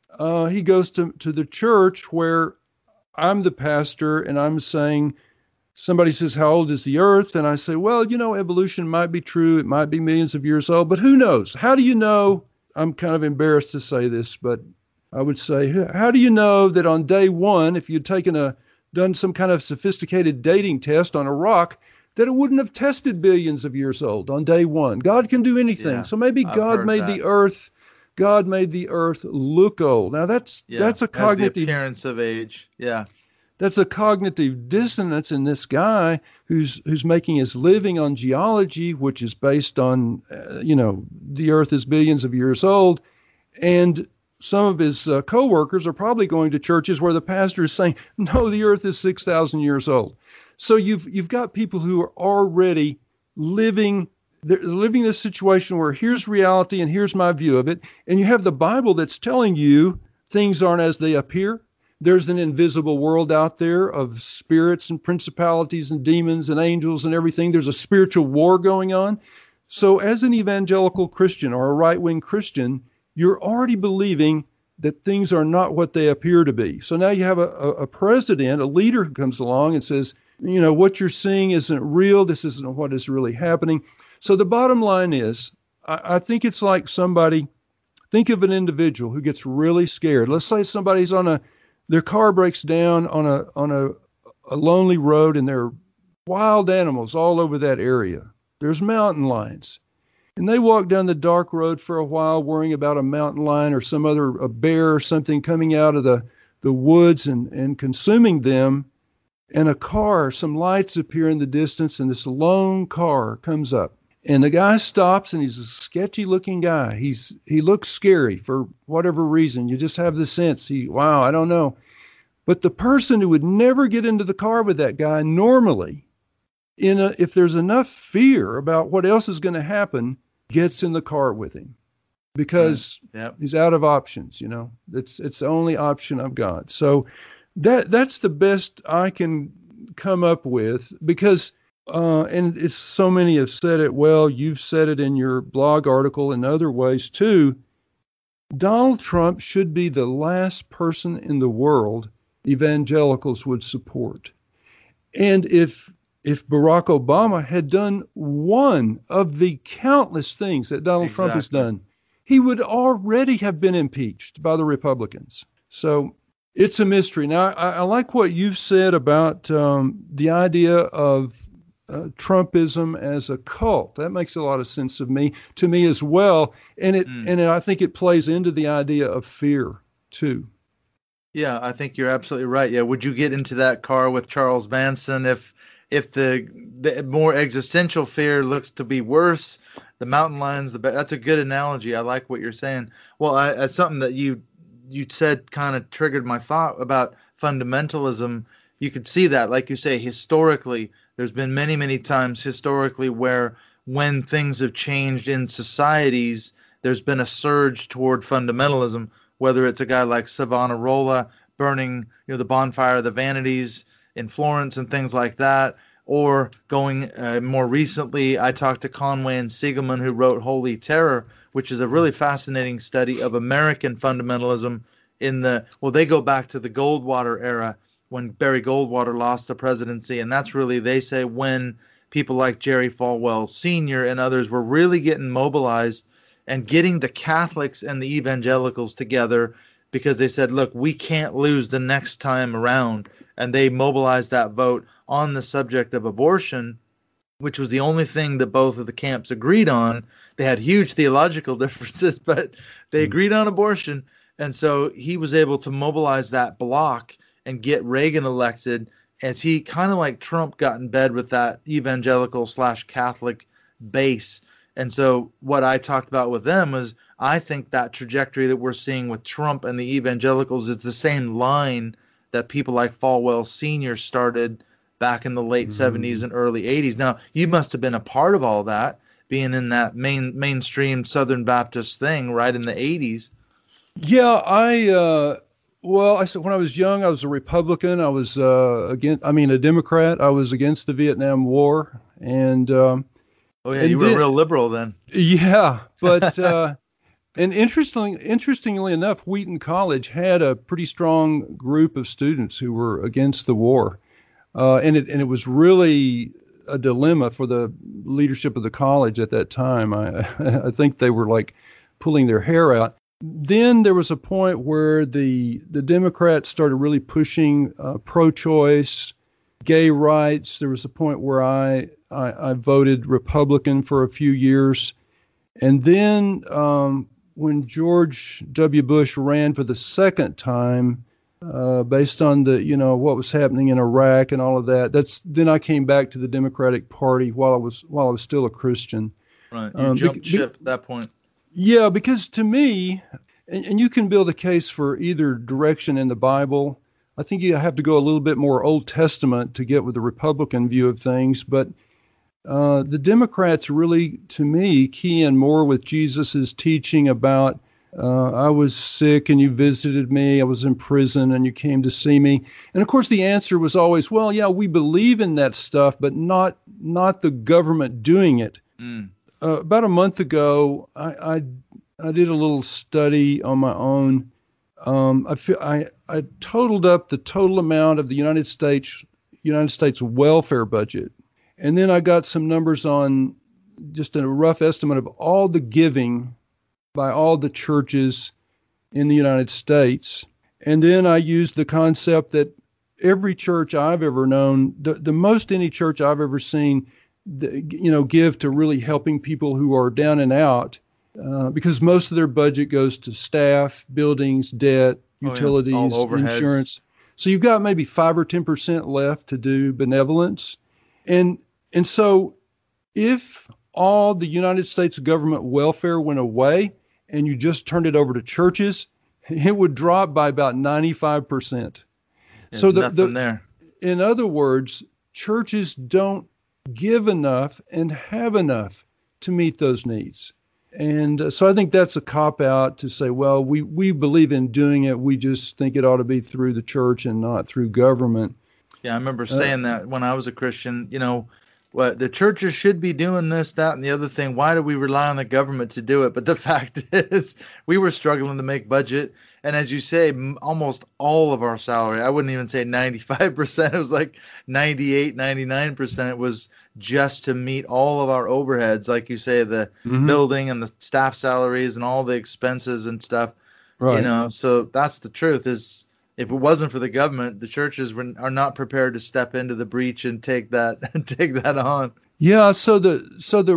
he goes to the church where I'm the pastor, and I'm saying, somebody says, how old is the earth? And I say, well, evolution might be true. It might be millions of years old, but who knows? How do you know? I'm kind of embarrassed to say this, but I would say, how do you know that on day one, if you'd done some kind of sophisticated dating test on a rock, that it wouldn't have tested billions of years old on day one? God can do anything. Yeah, so maybe God made the earth. God made the earth look old. Now that's a cognitive the appearance of age. Yeah. That's a cognitive dissonance in this guy who's making his living on geology, which is based on, the Earth is billions of years old, and some of his co-workers are probably going to churches where the pastor is saying, no, the Earth is 6,000 years old. So you've got people who are already living this situation where here's reality and here's my view of it, and you have the Bible that's telling you things aren't as they appear. There's an invisible world out there of spirits and principalities and demons and angels and everything. There's a spiritual war going on. So as an evangelical Christian or a right-wing Christian, you're already believing that things are not what they appear to be. So now you have a president, a leader who comes along and says, what you're seeing isn't real. This isn't what is really happening. So the bottom line is, I think it's like think of an individual who gets really scared. Let's say somebody's their car breaks down on a lonely road, and there are wild animals all over that area. There's mountain lions. And they walk down the dark road for a while worrying about a mountain lion or a bear or something coming out of the woods and consuming them. And some lights appear in the distance, and this lone car comes up. And the guy stops, and he's a sketchy looking guy. He looks scary for whatever reason. You just have the sense, I don't know. But the person who would never get into the car with that guy normally, if there's enough fear about what else is going to happen, gets in the car with him because he's out of options. It's the only option I've got. So that's the best I can come up with because. And it's so many have said it. Well, you've said it in your blog article and other ways too. Donald Trump should be the last person in the world evangelicals would support. And if Barack Obama had done one of the countless things that Donald Trump has done, he would already have been impeached by the Republicans. So it's a mystery. Now, I like what you've said about the idea of Trumpism as a cult. That makes a lot of sense to me as well. And I think it plays into the idea of fear too. Yeah, I think you're absolutely right. Yeah. Would you get into that car with Charles Manson if the more existential fear looks to be worse, the mountain lions, that's a good analogy. I like what you're saying. Well, as something that you said kind of triggered my thought about fundamentalism. You could see that, like you say, historically, there's been many, many times historically where when things have changed in societies, there's been a surge toward fundamentalism, whether it's a guy like Savonarola burning, the bonfire of the vanities in Florence and things like that, or going more recently, I talked to Conway and Siegelman, who wrote Holy Terror, which is a really fascinating study of American fundamentalism they go back to the Goldwater era, when Barry Goldwater lost the presidency. And that's really, they say, when people like Jerry Falwell Sr. and others were really getting mobilized and getting the Catholics and the evangelicals together, because they said, look, we can't lose the next time around. And they mobilized that vote on the subject of abortion, which was the only thing that both of the camps agreed on. They had huge theological differences, but they agreed on abortion. And so he was able to mobilize that bloc and get Reagan elected, as he kind of like Trump got in bed with that evangelical/Catholic base. And so what I talked about with them was, I think that trajectory that we're seeing with Trump and the evangelicals is the same line that people like Falwell Sr. started back in the late 70s and early 80s. Now, you must have been a part of all that, being in that mainstream Southern Baptist thing right in the 80s. Yeah, I said when I was young, I was a Republican. I was a Democrat. I was against the Vietnam War, and you were a real liberal then. Yeah, but and interestingly enough, Wheaton College had a pretty strong group of students who were against the war, and it was really a dilemma for the leadership of the college at that time. I think they were like pulling their hair out. Then there was a point where the Democrats started really pushing pro-choice, gay rights. There was a point where I voted Republican for a few years. And then when George W. Bush ran for the second time, based on what was happening in Iraq and all of that. Then I came back to the Democratic Party while I was still a Christian. Right. You jumped ship at that point. Yeah, because to me, and you can build a case for either direction in the Bible. I think you have to go a little bit more Old Testament to get with the Republican view of things, but the Democrats really, to me, key in more with Jesus's teaching about I was sick and you visited me, I was in prison and you came to see me. And of course the answer was always, well, yeah, we believe in that stuff, but not the government doing it. About a month ago, I did a little study on my own. I totaled up the total amount of the United States welfare budget. And then I got some numbers on just a rough estimate of all the giving by all the churches in the United States. And then I used the concept that every church I've ever known, the most any church I've ever seen, give to really helping people who are down and out, because most of their budget goes to staff, buildings, debt, utilities, insurance. So you've got maybe 5 or 10% left to do benevolence. And so if all the United States government welfare went away and you just turned it over to churches, it would drop by about 95%. There's so nothing there. In other words, churches don't give enough and have enough to meet those needs. And so I think that's a cop-out to say, well, we believe in doing it. We just think it ought to be through the church and not through government. Yeah, I remember saying that when I was a Christian, what the churches should be doing this, that, and the other thing. Why do we rely on the government to do it? But the fact is, we were struggling to make budget. And as you say, almost all of our salary, I wouldn't even say 95%, it was like 98, 99% was just to meet all of our overheads. Like you say, the building and the staff salaries and all the expenses and stuff, right. So that's the truth is, if it wasn't for the government, the churches are not prepared to step into the breach and take that on. Yeah. So the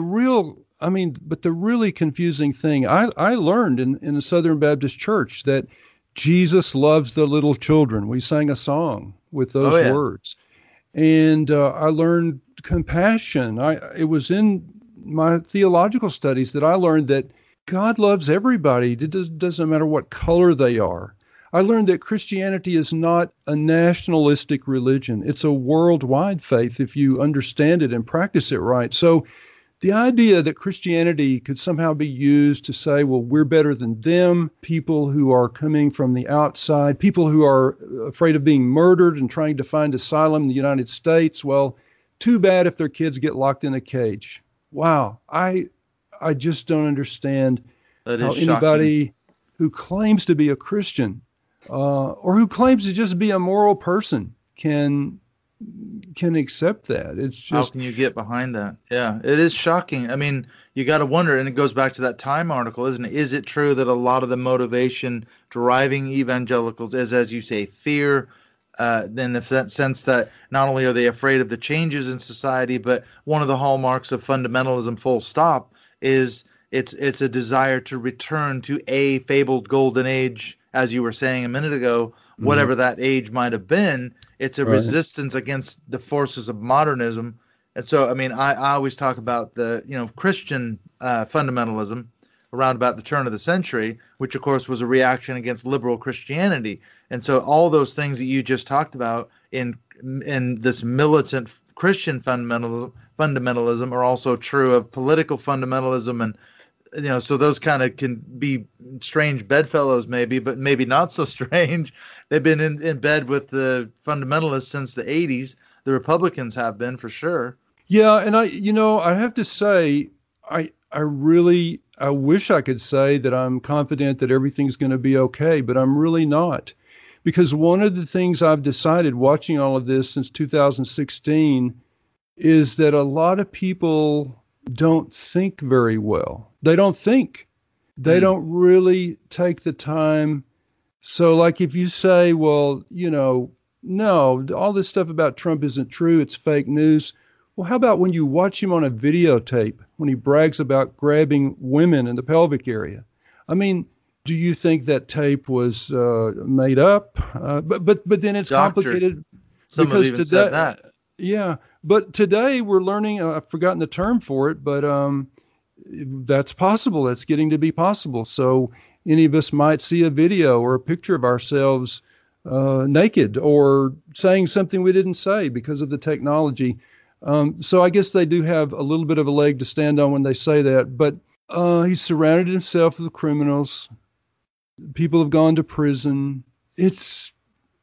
really confusing thing, I learned in the Southern Baptist Church that Jesus loves the little children. We sang a song with those words. And I learned compassion. It was in my theological studies that I learned that God loves everybody. It doesn't matter what color they are. I learned that Christianity is not a nationalistic religion. It's a worldwide faith if you understand it and practice it right. So the idea that Christianity could somehow be used to say, well, we're better than them, people who are coming from the outside, people who are afraid of being murdered and trying to find asylum in the United States, well, too bad if their kids get locked in a cage. Wow, I just don't understand how anybody who claims to be a Christian or who claims to just be a moral person can accept that. It's just, how can you get behind that? Yeah, it is shocking. I mean, you got to wonder, and it goes back to that Time article, isn't it? Is it true that a lot of the motivation driving evangelicals is, as you say, fear? In the sense that not only are they afraid of the changes in society, but one of the hallmarks of fundamentalism, full stop, is it's a desire to return to a fabled golden age, as you were saying a minute ago, whatever that age might have been. It's a resistance against the forces of modernism. And so, I mean, I always talk about the, Christian fundamentalism around about the turn of the century, which of course was a reaction against liberal Christianity. And so all those things that you just talked about in this militant Christian fundamentalism are also true of political fundamentalism. And, so those kind of can be strange bedfellows maybe, but maybe not so strange. They've been in bed with the fundamentalists since the 80s. The Republicans have been, for sure. Yeah, and I have to say, I wish I could say that I'm confident that everything's going to be okay, but I'm really not. Because one of the things I've decided watching all of this since 2016 is that a lot of people don't think very well. They don't think. They don't really take the time. So like if you say, well, no, all this stuff about Trump isn't true, it's fake news. Well, how about when you watch him on a videotape when he brags about grabbing women in the pelvic area? I mean, do you think that tape was made up? But then it's complicated. Some because have even said that. Yeah, but today we're learning. I've forgotten the term for it, but that's possible. That's getting to be possible. So any of us might see a video or a picture of ourselves naked or saying something we didn't say because of the technology. So I guess they do have a little bit of a leg to stand on when they say that. But he surrounded himself with criminals. People have gone to prison. It's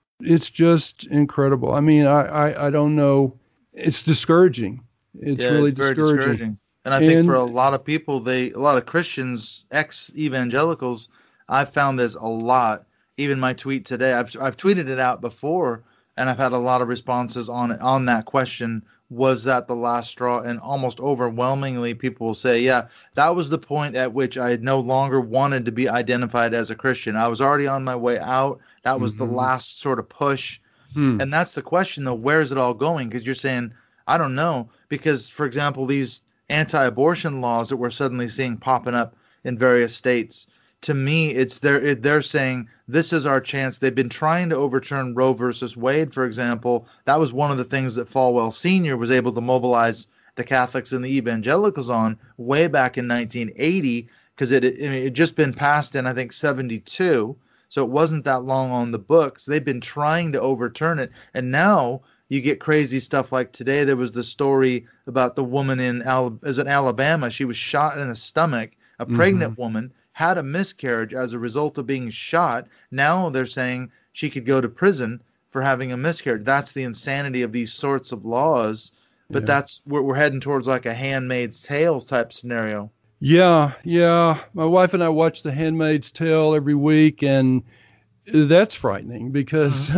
just incredible. I mean, I don't know. It's discouraging. It's really very discouraging. And I think for a lot of people, a lot of Christians, ex-evangelicals, I've found this a lot. Even my tweet today, I've tweeted it out before, and I've had a lot of responses on that question. Was that the last straw? And almost overwhelmingly, people will say, yeah, that was the point at which I no longer wanted to be identified as a Christian. I was already on my way out. That was the last sort of push. And that's the question, though. Where is it all going? Because you're saying, I don't know. Because, for example, these anti-abortion laws that we're suddenly seeing popping up in various states, to me, they're saying this is our chance. They've been trying to overturn Roe versus Wade, for example. That was one of the things that Falwell Sr. was able to mobilize the Catholics and the evangelicals on way back in 1980, because it had just been passed in, I think, 72. So it wasn't that long on the books. They've been trying to overturn it. And now you get crazy stuff like today. There was the story about the woman in Alabama. She was shot in the stomach, a pregnant woman, had a miscarriage as a result of being shot. Now they're saying she could go to prison for having a miscarriage. That's the insanity of these sorts of laws. But that's we're heading towards like a Handmaid's Tale type scenario. Yeah. My wife and I watch The Handmaid's Tale every week, and that's frightening because,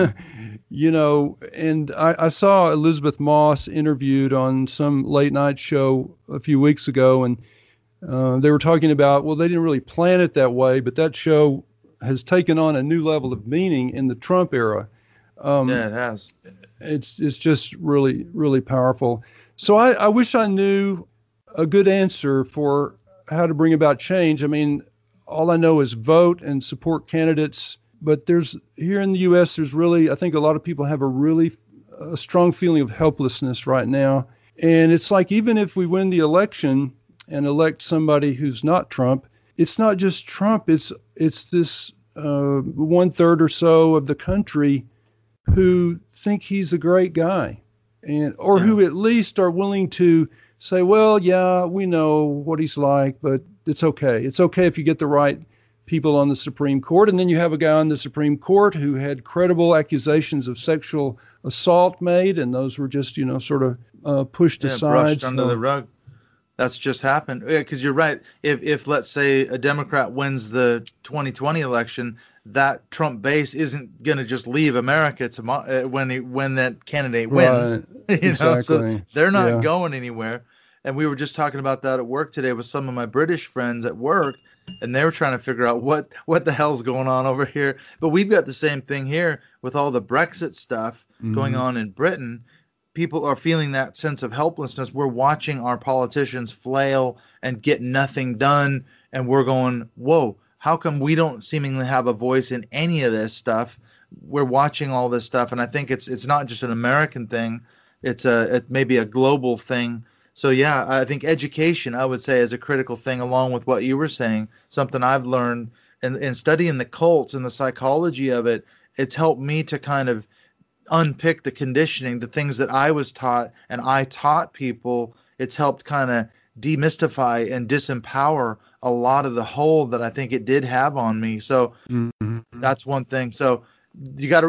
and I saw Elizabeth Moss interviewed on some late night show a few weeks ago, and they were talking about, well, they didn't really plan it that way, but that show has taken on a new level of meaning in the Trump era. Yeah, it has. It's just really, really powerful. So I wish I knew a good answer for how to bring about change. I mean, all I know is vote and support candidates. But here in the U.S., there's really, I think a lot of people have a strong feeling of helplessness right now. And it's like, even if we win the election and elect somebody who's not Trump, it's not just Trump. It's this 1/3 or so of the country who think he's a great guy, who at least are willing to say, well, yeah, we know what he's like, but it's okay. It's okay if you get the right people on the Supreme Court. And then you have a guy on the Supreme Court who had credible accusations of sexual assault made, and those were just, sort of pushed aside. Brushed under the rug. That's just happened. Yeah, because you're right. If let's say a Democrat wins the 2020 election, that Trump base isn't going to just leave America tomorrow when that candidate wins. Right. Exactly. So they're not going anywhere. And we were just talking about that at work today with some of my British friends at work, and they were trying to figure out what the hell's going on over here. But we've got the same thing here with all the Brexit stuff going on in Britain. People are feeling that sense of helplessness. We're watching our politicians flail and get nothing done, and we're going, whoa, how come we don't seemingly have a voice in any of this stuff? We're watching all this stuff, and I think it's not just an American thing. It may be a global thing. So, yeah, I think education, I would say, is a critical thing, along with what you were saying. Something I've learned in studying the cults and the psychology of it, it's helped me to kind of unpick the conditioning, the things that I was taught and I taught people. It's helped kind of demystify and disempower a lot of the hold that I think it did have on me. So that's one thing. So we got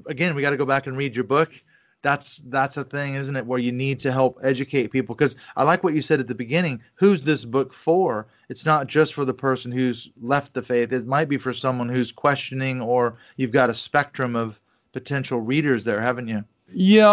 to go back and read your book. That's a thing, isn't it, where you need to help educate people? Because I like what you said at the beginning. Who's this book for? It's not just for the person who's left the faith. It might be for someone who's questioning, or you've got a spectrum of potential readers there, haven't you? Yeah,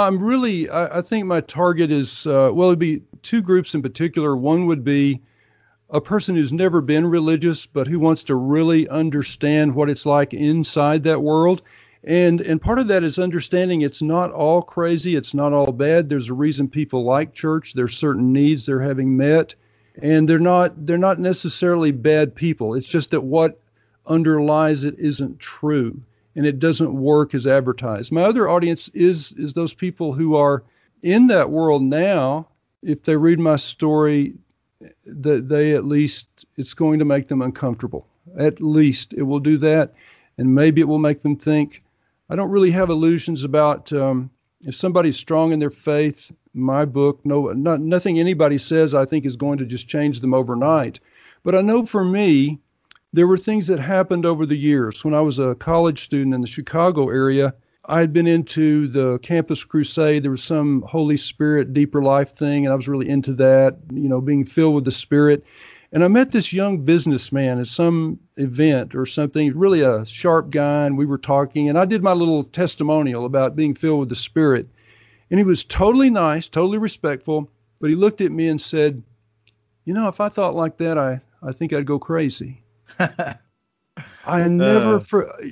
I think my target is, it'd be two groups in particular. One would be a person who's never been religious, but who wants to really understand what it's like inside that world. And part of that is understanding it's not all crazy. It's not all bad. There's a reason people like church. There's certain needs they're having met, and they're not necessarily bad people. It's just that what underlies it isn't true, and it doesn't work as advertised. My other audience is those people who are in that world now. If they read my story, that they at least, it's going to make them uncomfortable. At least it will do that, and maybe it will make them think. I don't really have illusions about if somebody's strong in their faith. My book, nothing anybody says I think is going to just change them overnight. But I know for me, there were things that happened over the years. When I was a college student in the Chicago area, I had been into the Campus Crusade. There was some Holy Spirit, deeper life thing, and I was really into that, being filled with the Spirit. And I met this young businessman at some event or something, really a sharp guy, and we were talking, and I did my little testimonial about being filled with the Spirit. And he was totally nice, totally respectful, but he looked at me and said, if I thought like that, I think I'd go crazy. I never,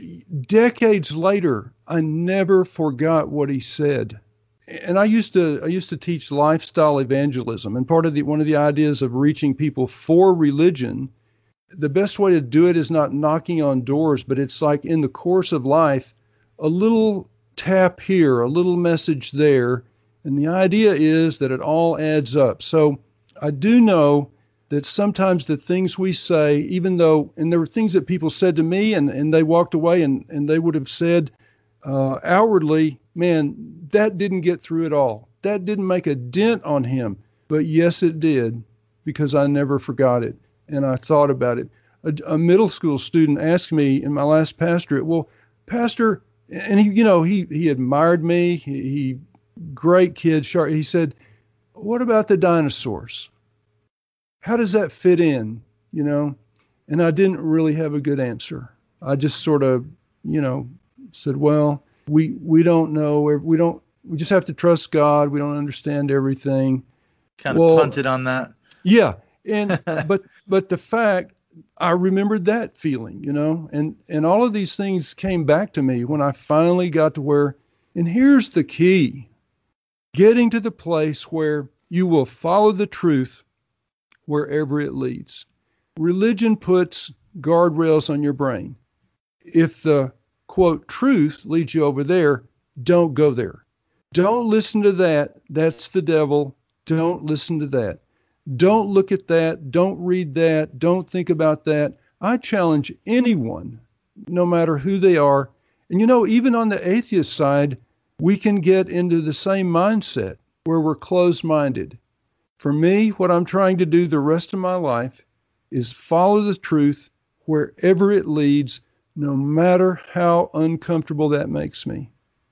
decades later, I never forgot what he said. And I used to teach lifestyle evangelism, and one of the ideas of reaching people for religion, the best way to do it is not knocking on doors, but it's like in the course of life, a little tap here, a little message there, and the idea is that it all adds up. So I do know that sometimes the things we say, even though, and there were things that people said to me and they walked away and they would have said outwardly, man, that didn't get through at all. That didn't make a dent on him. But yes, it did, because I never forgot it. And I thought about it. A middle school student asked me in my last pastorate, well, Pastor, and he admired me. He great kid, sharp. He said, what about the dinosaurs? How does that fit in, And I didn't really have a good answer. I just sort of, said, well, we don't know. We just have to trust God. We don't understand everything. Kind of punted on that. Yeah. And, but the fact, I remembered that feeling, and all of these things came back to me when I finally got to where, and here's the key, getting to the place where you will follow the truth wherever it leads. Religion puts guardrails on your brain. If the, quote, truth leads you over there, don't go there. Don't listen to that. That's the devil. Don't listen to that. Don't look at that. Don't read that. Don't think about that. I challenge anyone, no matter who they are. And even on the atheist side, we can get into the same mindset where we're closed-minded. For me, what I'm trying to do the rest of my life is follow the truth wherever it leads, no matter how uncomfortable that makes me.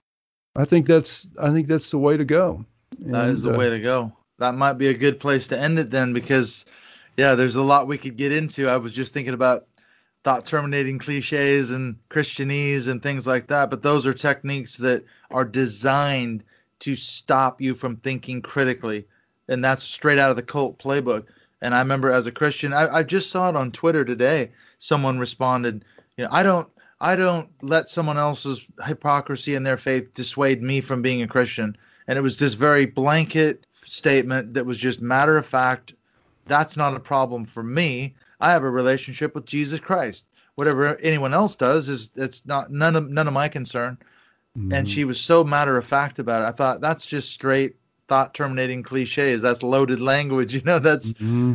I think that's the way to go. That is the way to go. That might be a good place to end it then, because, there's a lot we could get into. I was just thinking about thought-terminating cliches and Christianese and things like that, but those are techniques that are designed to stop you from thinking critically. And that's straight out of the cult playbook. And I remember as a Christian, I just saw it on Twitter today. Someone responded, I don't let someone else's hypocrisy in their faith dissuade me from being a Christian. And it was this very blanket statement that was just matter of fact. That's not a problem for me. I have a relationship with Jesus Christ. Whatever anyone else does it's not none of my concern. Mm-hmm. And she was so matter of fact about it. I thought that's just straight thought-terminating cliches. That's loaded language. That's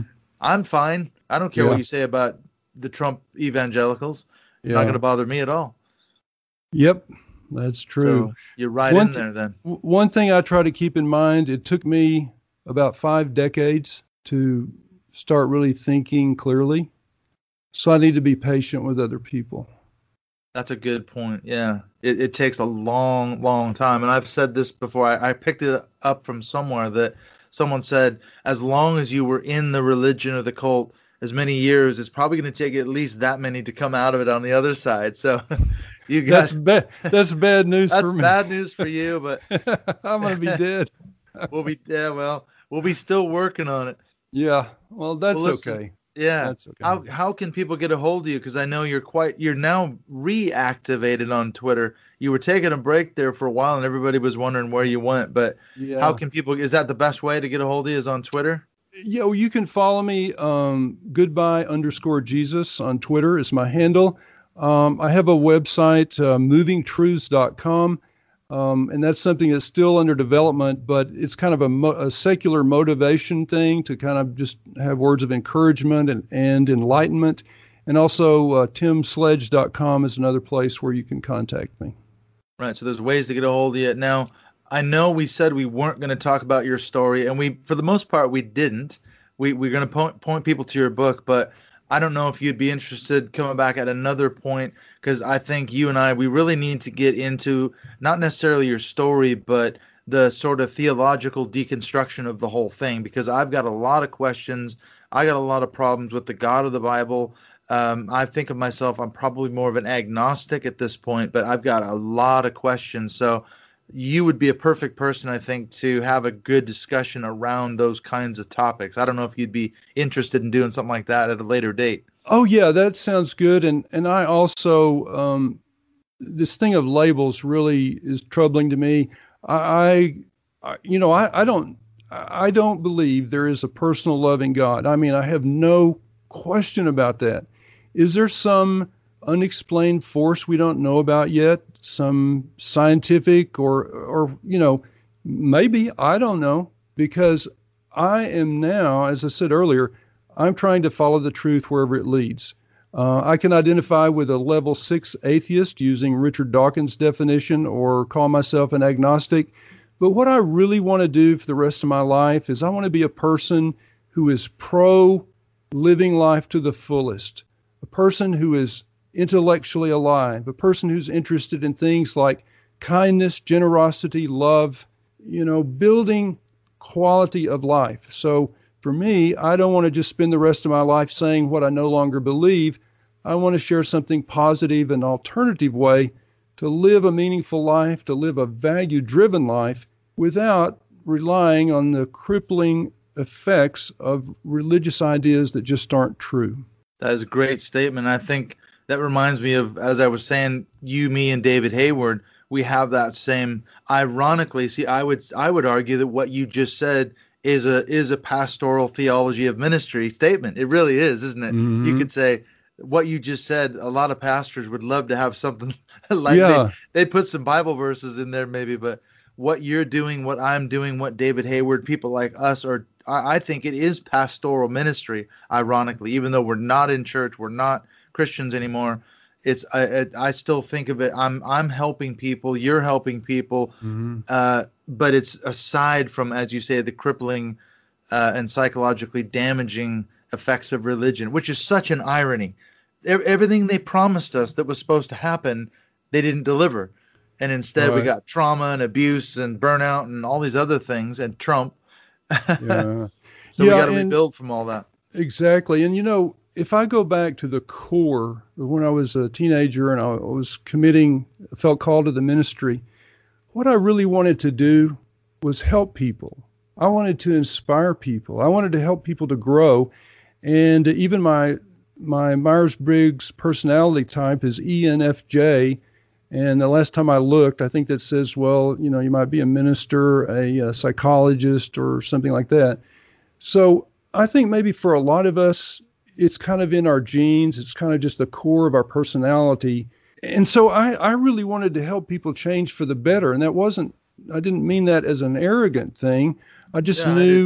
I'm fine. I don't care what you say about the Trump evangelicals. Not going to bother me at all. Yep, that's true. So you're right in there then. One thing I try to keep in mind, it took me about 5 decades to start really thinking clearly. So I need to be patient with other people. That's a good point. Yeah. It takes a long, long time. And I've said this before. I picked it up from somewhere that someone said, as long as you were in the religion or the cult as many years, it's probably going to take at least that many to come out of it on the other side. So you guys, that's bad news for me. That's bad news for you, but I'm going to be dead. We'll be still working on it. Yeah. Well, that's okay. Yeah. That's okay. How can people get a hold of you? Because I know you're now reactivated on Twitter. You were taking a break there for a while and everybody was wondering where you went, but how can people, is that the best way to get a hold of you is on Twitter? Yeah, well, you can follow me, goodbye_Jesus on Twitter is my handle. I have a website, movingtruths.com, and that's something that's still under development, but it's kind of a secular motivation thing to kind of just have words of encouragement and enlightenment. And also timsledge.com is another place where you can contact me. Right, so there's ways to get a hold of you. Now, I know we said we weren't going to talk about your story, and we, for the most part, we didn't. We're going to point people to your book, but I don't know if you'd be interested coming back at another point, because I think you and I, we really need to get into not necessarily your story, but the sort of theological deconstruction of the whole thing, because I've got a lot of questions. I got a lot of problems with the God of the Bible. I think of myself, I'm probably more of an agnostic at this point, but I've got a lot of questions. So you would be a perfect person, I think, to have a good discussion around those kinds of topics. I don't know if you'd be interested in doing something like that at a later date. Oh, yeah, that sounds good. And I also, this thing of labels really is troubling to me. I don't believe there is a personal loving God. I mean, I have no question about that. Is there some unexplained force we don't know about yet? Some scientific or maybe, I don't know, because I am now, as I said earlier, I'm trying to follow the truth wherever it leads. I can identify with a level 6 atheist using Richard Dawkins' definition, or call myself an agnostic. But what I really want to do for the rest of my life is I want to be a person who is pro living life to the fullest, a person who is intellectually alive, a person who's interested in things like kindness, generosity, love, building quality of life. So for me, I don't want to just spend the rest of my life saying what I no longer believe. I want to share something positive, an alternative way to live a meaningful life, to live a value-driven life without relying on the crippling effects of religious ideas that just aren't true. That is a great statement. I think that reminds me of, as I was saying, you, me, and David Hayward, we have that same, ironically, I would argue that what you just said is a pastoral theology of ministry statement. It really is, isn't it? Mm-hmm. You could say what you just said, a lot of pastors would love to have something like they put some Bible verses in there maybe, but what you're doing, what I'm doing, what David Hayward, people like us are, I think it is pastoral ministry, ironically, even though we're not in church, we're not Christians anymore. It's I still think of it. I'm helping people. You're helping people. Mm-hmm. But it's aside from, as you say, the crippling and psychologically damaging effects of religion, which is such an irony. Everything they promised us that was supposed to happen, they didn't deliver, and instead we got trauma and abuse and burnout and all these other things, and Trump. Yeah. So we got to rebuild from all that. Exactly, and if I go back to the core of when I was a teenager and I was felt called to the ministry, what I really wanted to do was help people. I wanted to inspire people. I wanted to help people to grow. And even my Myers-Briggs personality type is ENFJ. And the last time I looked, I think that says, well, you might be a minister, a psychologist, or something like that. So I think maybe for a lot of us, it's kind of in our genes. It's kind of just the core of our personality. And so I really wanted to help people change for the better. And I didn't mean that as an arrogant thing. I just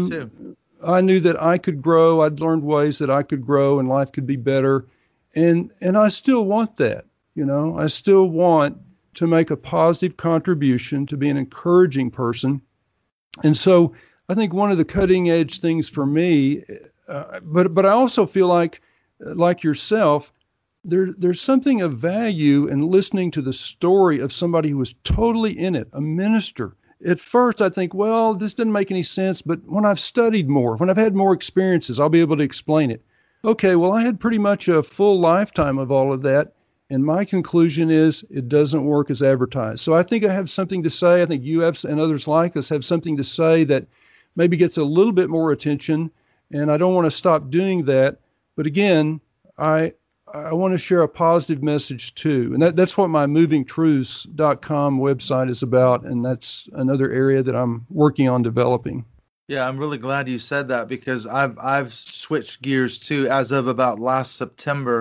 I knew that I could grow. I'd learned ways that I could grow and life could be better. And I still want that. I still want to make a positive contribution, to be an encouraging person. And so I think one of the cutting edge things for me, but I also feel like yourself, there's something of value in listening to the story of somebody who was totally in it, a minister. At first, I think, well, this didn't make any sense, but when I've studied more, when I've had more experiences, I'll be able to explain it. Okay, well, I had pretty much a full lifetime of all of that, and my conclusion is it doesn't work as advertised. So I think I have something to say. I think you have, and others like us have something to say that maybe gets a little bit more attention, and I don't want to stop doing that. But again, I want to share a positive message too. And that's what my movingtruths.com website is about. And that's another area that I'm working on developing. Yeah, I'm really glad you said that, because I've switched gears too. As of about last September,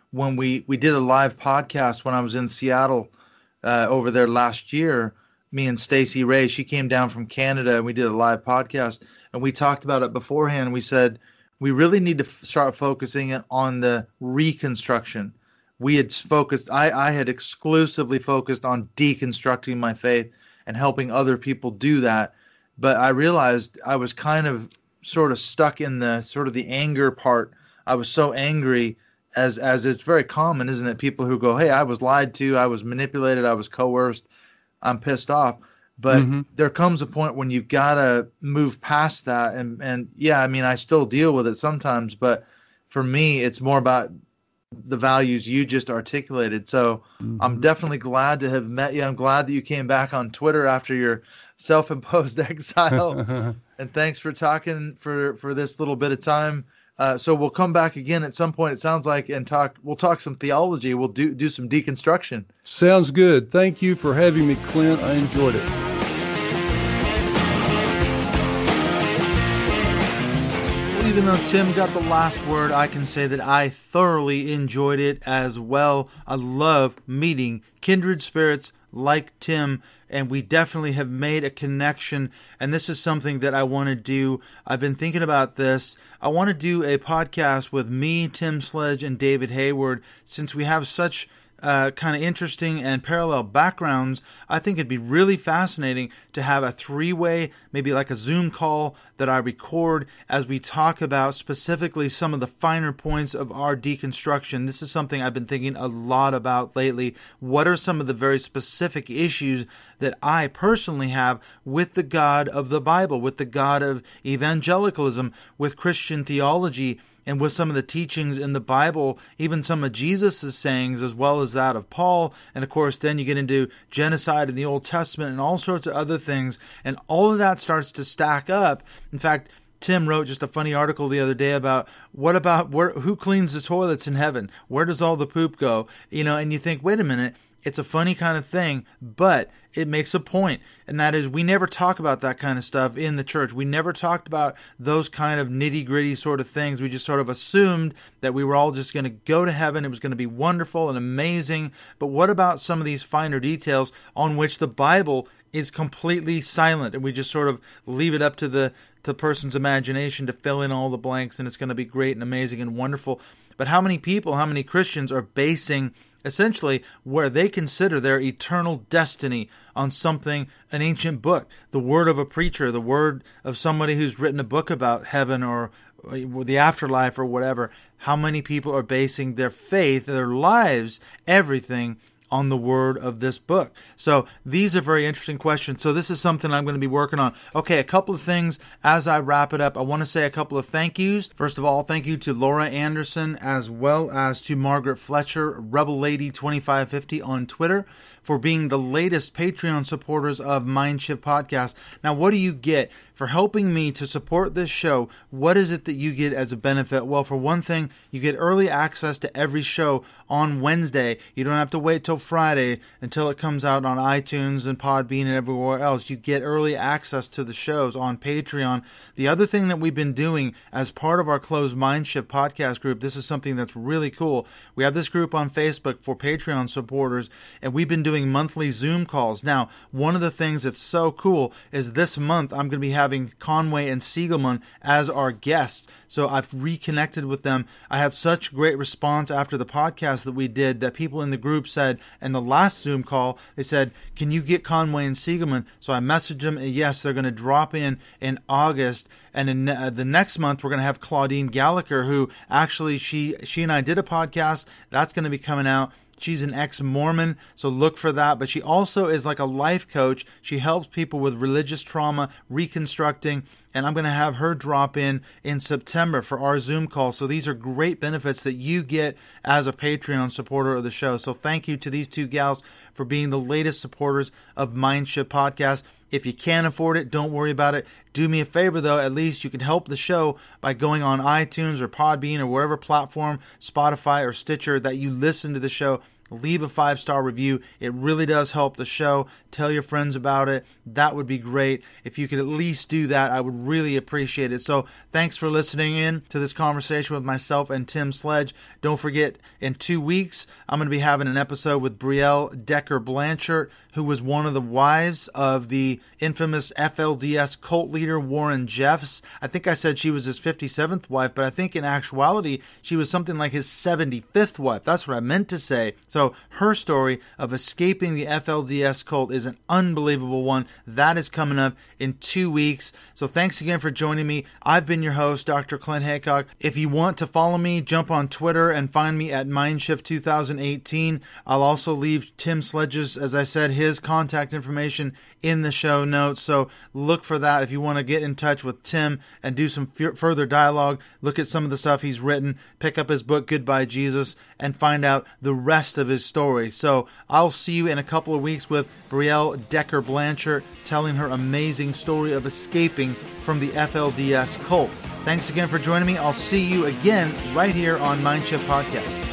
when we did a live podcast when I was in Seattle over there last year. Me and Stacey Ray, she came down from Canada, and we did a live podcast, and we talked about it beforehand. We said we really need to start focusing on the reconstruction. We had focused, I had exclusively focused on deconstructing my faith and helping other people do that. But I realized I was kind of sort of stuck in the sort of the anger part. I was so angry, as it's very common, isn't it? People who go, hey, I was lied to, I was manipulated, I was coerced, I'm pissed off. But there comes a point when you've got to move past that. And yeah, I mean, I still deal with it sometimes, but for me, it's more about the values you just articulated. So I'm definitely glad to have met you. I'm glad that you came back on Twitter after your self-imposed exile. And thanks for talking for this little bit of time. So we'll come back again at some point, it sounds like, and we'll talk some theology. We'll do some deconstruction. Sounds good. Thank you for having me, Clint. I enjoyed it. Well, even though Tim got the last word, I can say that I thoroughly enjoyed it as well. I love meeting kindred spirits like Tim, and we definitely have made a connection, and this is something that I want to do. I've been thinking about this. I want to do a podcast with me, Tim Sledge, and David Hayward. Since we have such kind of interesting and parallel backgrounds, I think it'd be really fascinating to have a three-way, maybe like a Zoom call that I record as we talk about specifically some of the finer points of our deconstruction. This is something I've been thinking a lot about lately. What are some of the very specific issues that I personally have with the God of the Bible, with the God of evangelicalism, with Christian theology, and with some of the teachings in the Bible, even some of Jesus' sayings, as well as that of Paul. And of course, then you get into genocide in the Old Testament and all sorts of other things. And all of that starts to stack up. In fact, Tim wrote just a funny article the other day about who cleans the toilets in heaven? Where does all the poop go? And you think, wait a minute, it's a funny kind of thing, but it makes a point, and that is we never talk about that kind of stuff in the church. We never talked about those kind of nitty-gritty sort of things. We just sort of assumed that we were all just going to go to heaven. It was going to be wonderful and amazing. But what about some of these finer details on which the Bible is completely silent, and we just sort of leave it up to the person's imagination to fill in all the blanks, and it's going to be great and amazing and wonderful. But how many people, how many Christians are basing essentially where they consider their eternal destiny on something, an ancient book, the word of a preacher, the word of somebody who's written a book about heaven or the afterlife or whatever? How many people are basing their faith, their lives, everything on the word of this book? So these are very interesting questions. So this is something I'm going to be working on. Okay, a couple of things as I wrap it up. I want to say a couple of thank yous. First of all, thank you to Laura Anderson as well as to Margaret Fletcher, Rebel Lady 2550 on Twitter, for being the latest Patreon supporters of Mindshift Podcast. Now, what do you get for helping me to support this show? What is it that you get as a benefit? Well, for one thing, you get early access to every show on Wednesday. You don't have to wait till Friday until it comes out on iTunes and Podbean and everywhere else. You get early access to the shows on Patreon. The other thing that we've been doing as part of our closed Mindshift podcast group, this is something that's really cool. We have this group on Facebook for Patreon supporters, and we've been doing monthly Zoom calls. Now, one of the things that's so cool is this month I'm going to be having Conway and Siegelman as our guests. So I've reconnected with them. I had such great response after the podcast that we did that people in the group said, in the last Zoom call, they said, can you get Conway and Siegelman? So I messaged them, and yes, they're going to drop in August. And in the next month, we're going to have Claudine Gallagher, who actually, she and I did a podcast. That's going to be coming out. She's an ex-Mormon, so look for that. But she also is like a life coach. She helps people with religious trauma, reconstructing, and I'm going to have her drop in September for our Zoom call. So these are great benefits that you get as a Patreon supporter of the show. So thank you to these two gals for being the latest supporters of Mindshift Podcast. If you can't afford it, don't worry about it. Do me a favor, though. At least you can help the show by going on iTunes or Podbean or whatever platform, Spotify or Stitcher, that you listen to the show, leave a 5-star review. It really does help the show. Tell your friends about it. That would be great. If you could at least do that, I would really appreciate it. So thanks for listening in to this conversation with myself and Tim Sledge. Don't forget, in 2 weeks, I'm going to be having an episode with Brielle Decker Blanchard, who was one of the wives of the infamous FLDS cult leader Warren Jeffs. I think I said she was his 57th wife, but I think in actuality, she was something like his 75th wife. That's what I meant to say. So her story of escaping the FLDS cult is an unbelievable one. That is coming up in 2 weeks. So thanks again for joining me. I've been your host, Dr. Clint Haycock. If you want to follow me, jump on Twitter and find me at Mindshift 2018. I'll also leave Tim Sledge's, as I said, his contact information in the show notes. So look for that if you want to get in touch with Tim and do some further dialogue. Look at some of the stuff he's written, pick up his book, Goodbye Jesus, and find out the rest of his story. So I'll see you in a couple of weeks with Brielle Decker Blanchard telling her amazing story of escaping from the FLDS cult. Thanks again for joining me. I'll see you again right here on Mindshift Podcast.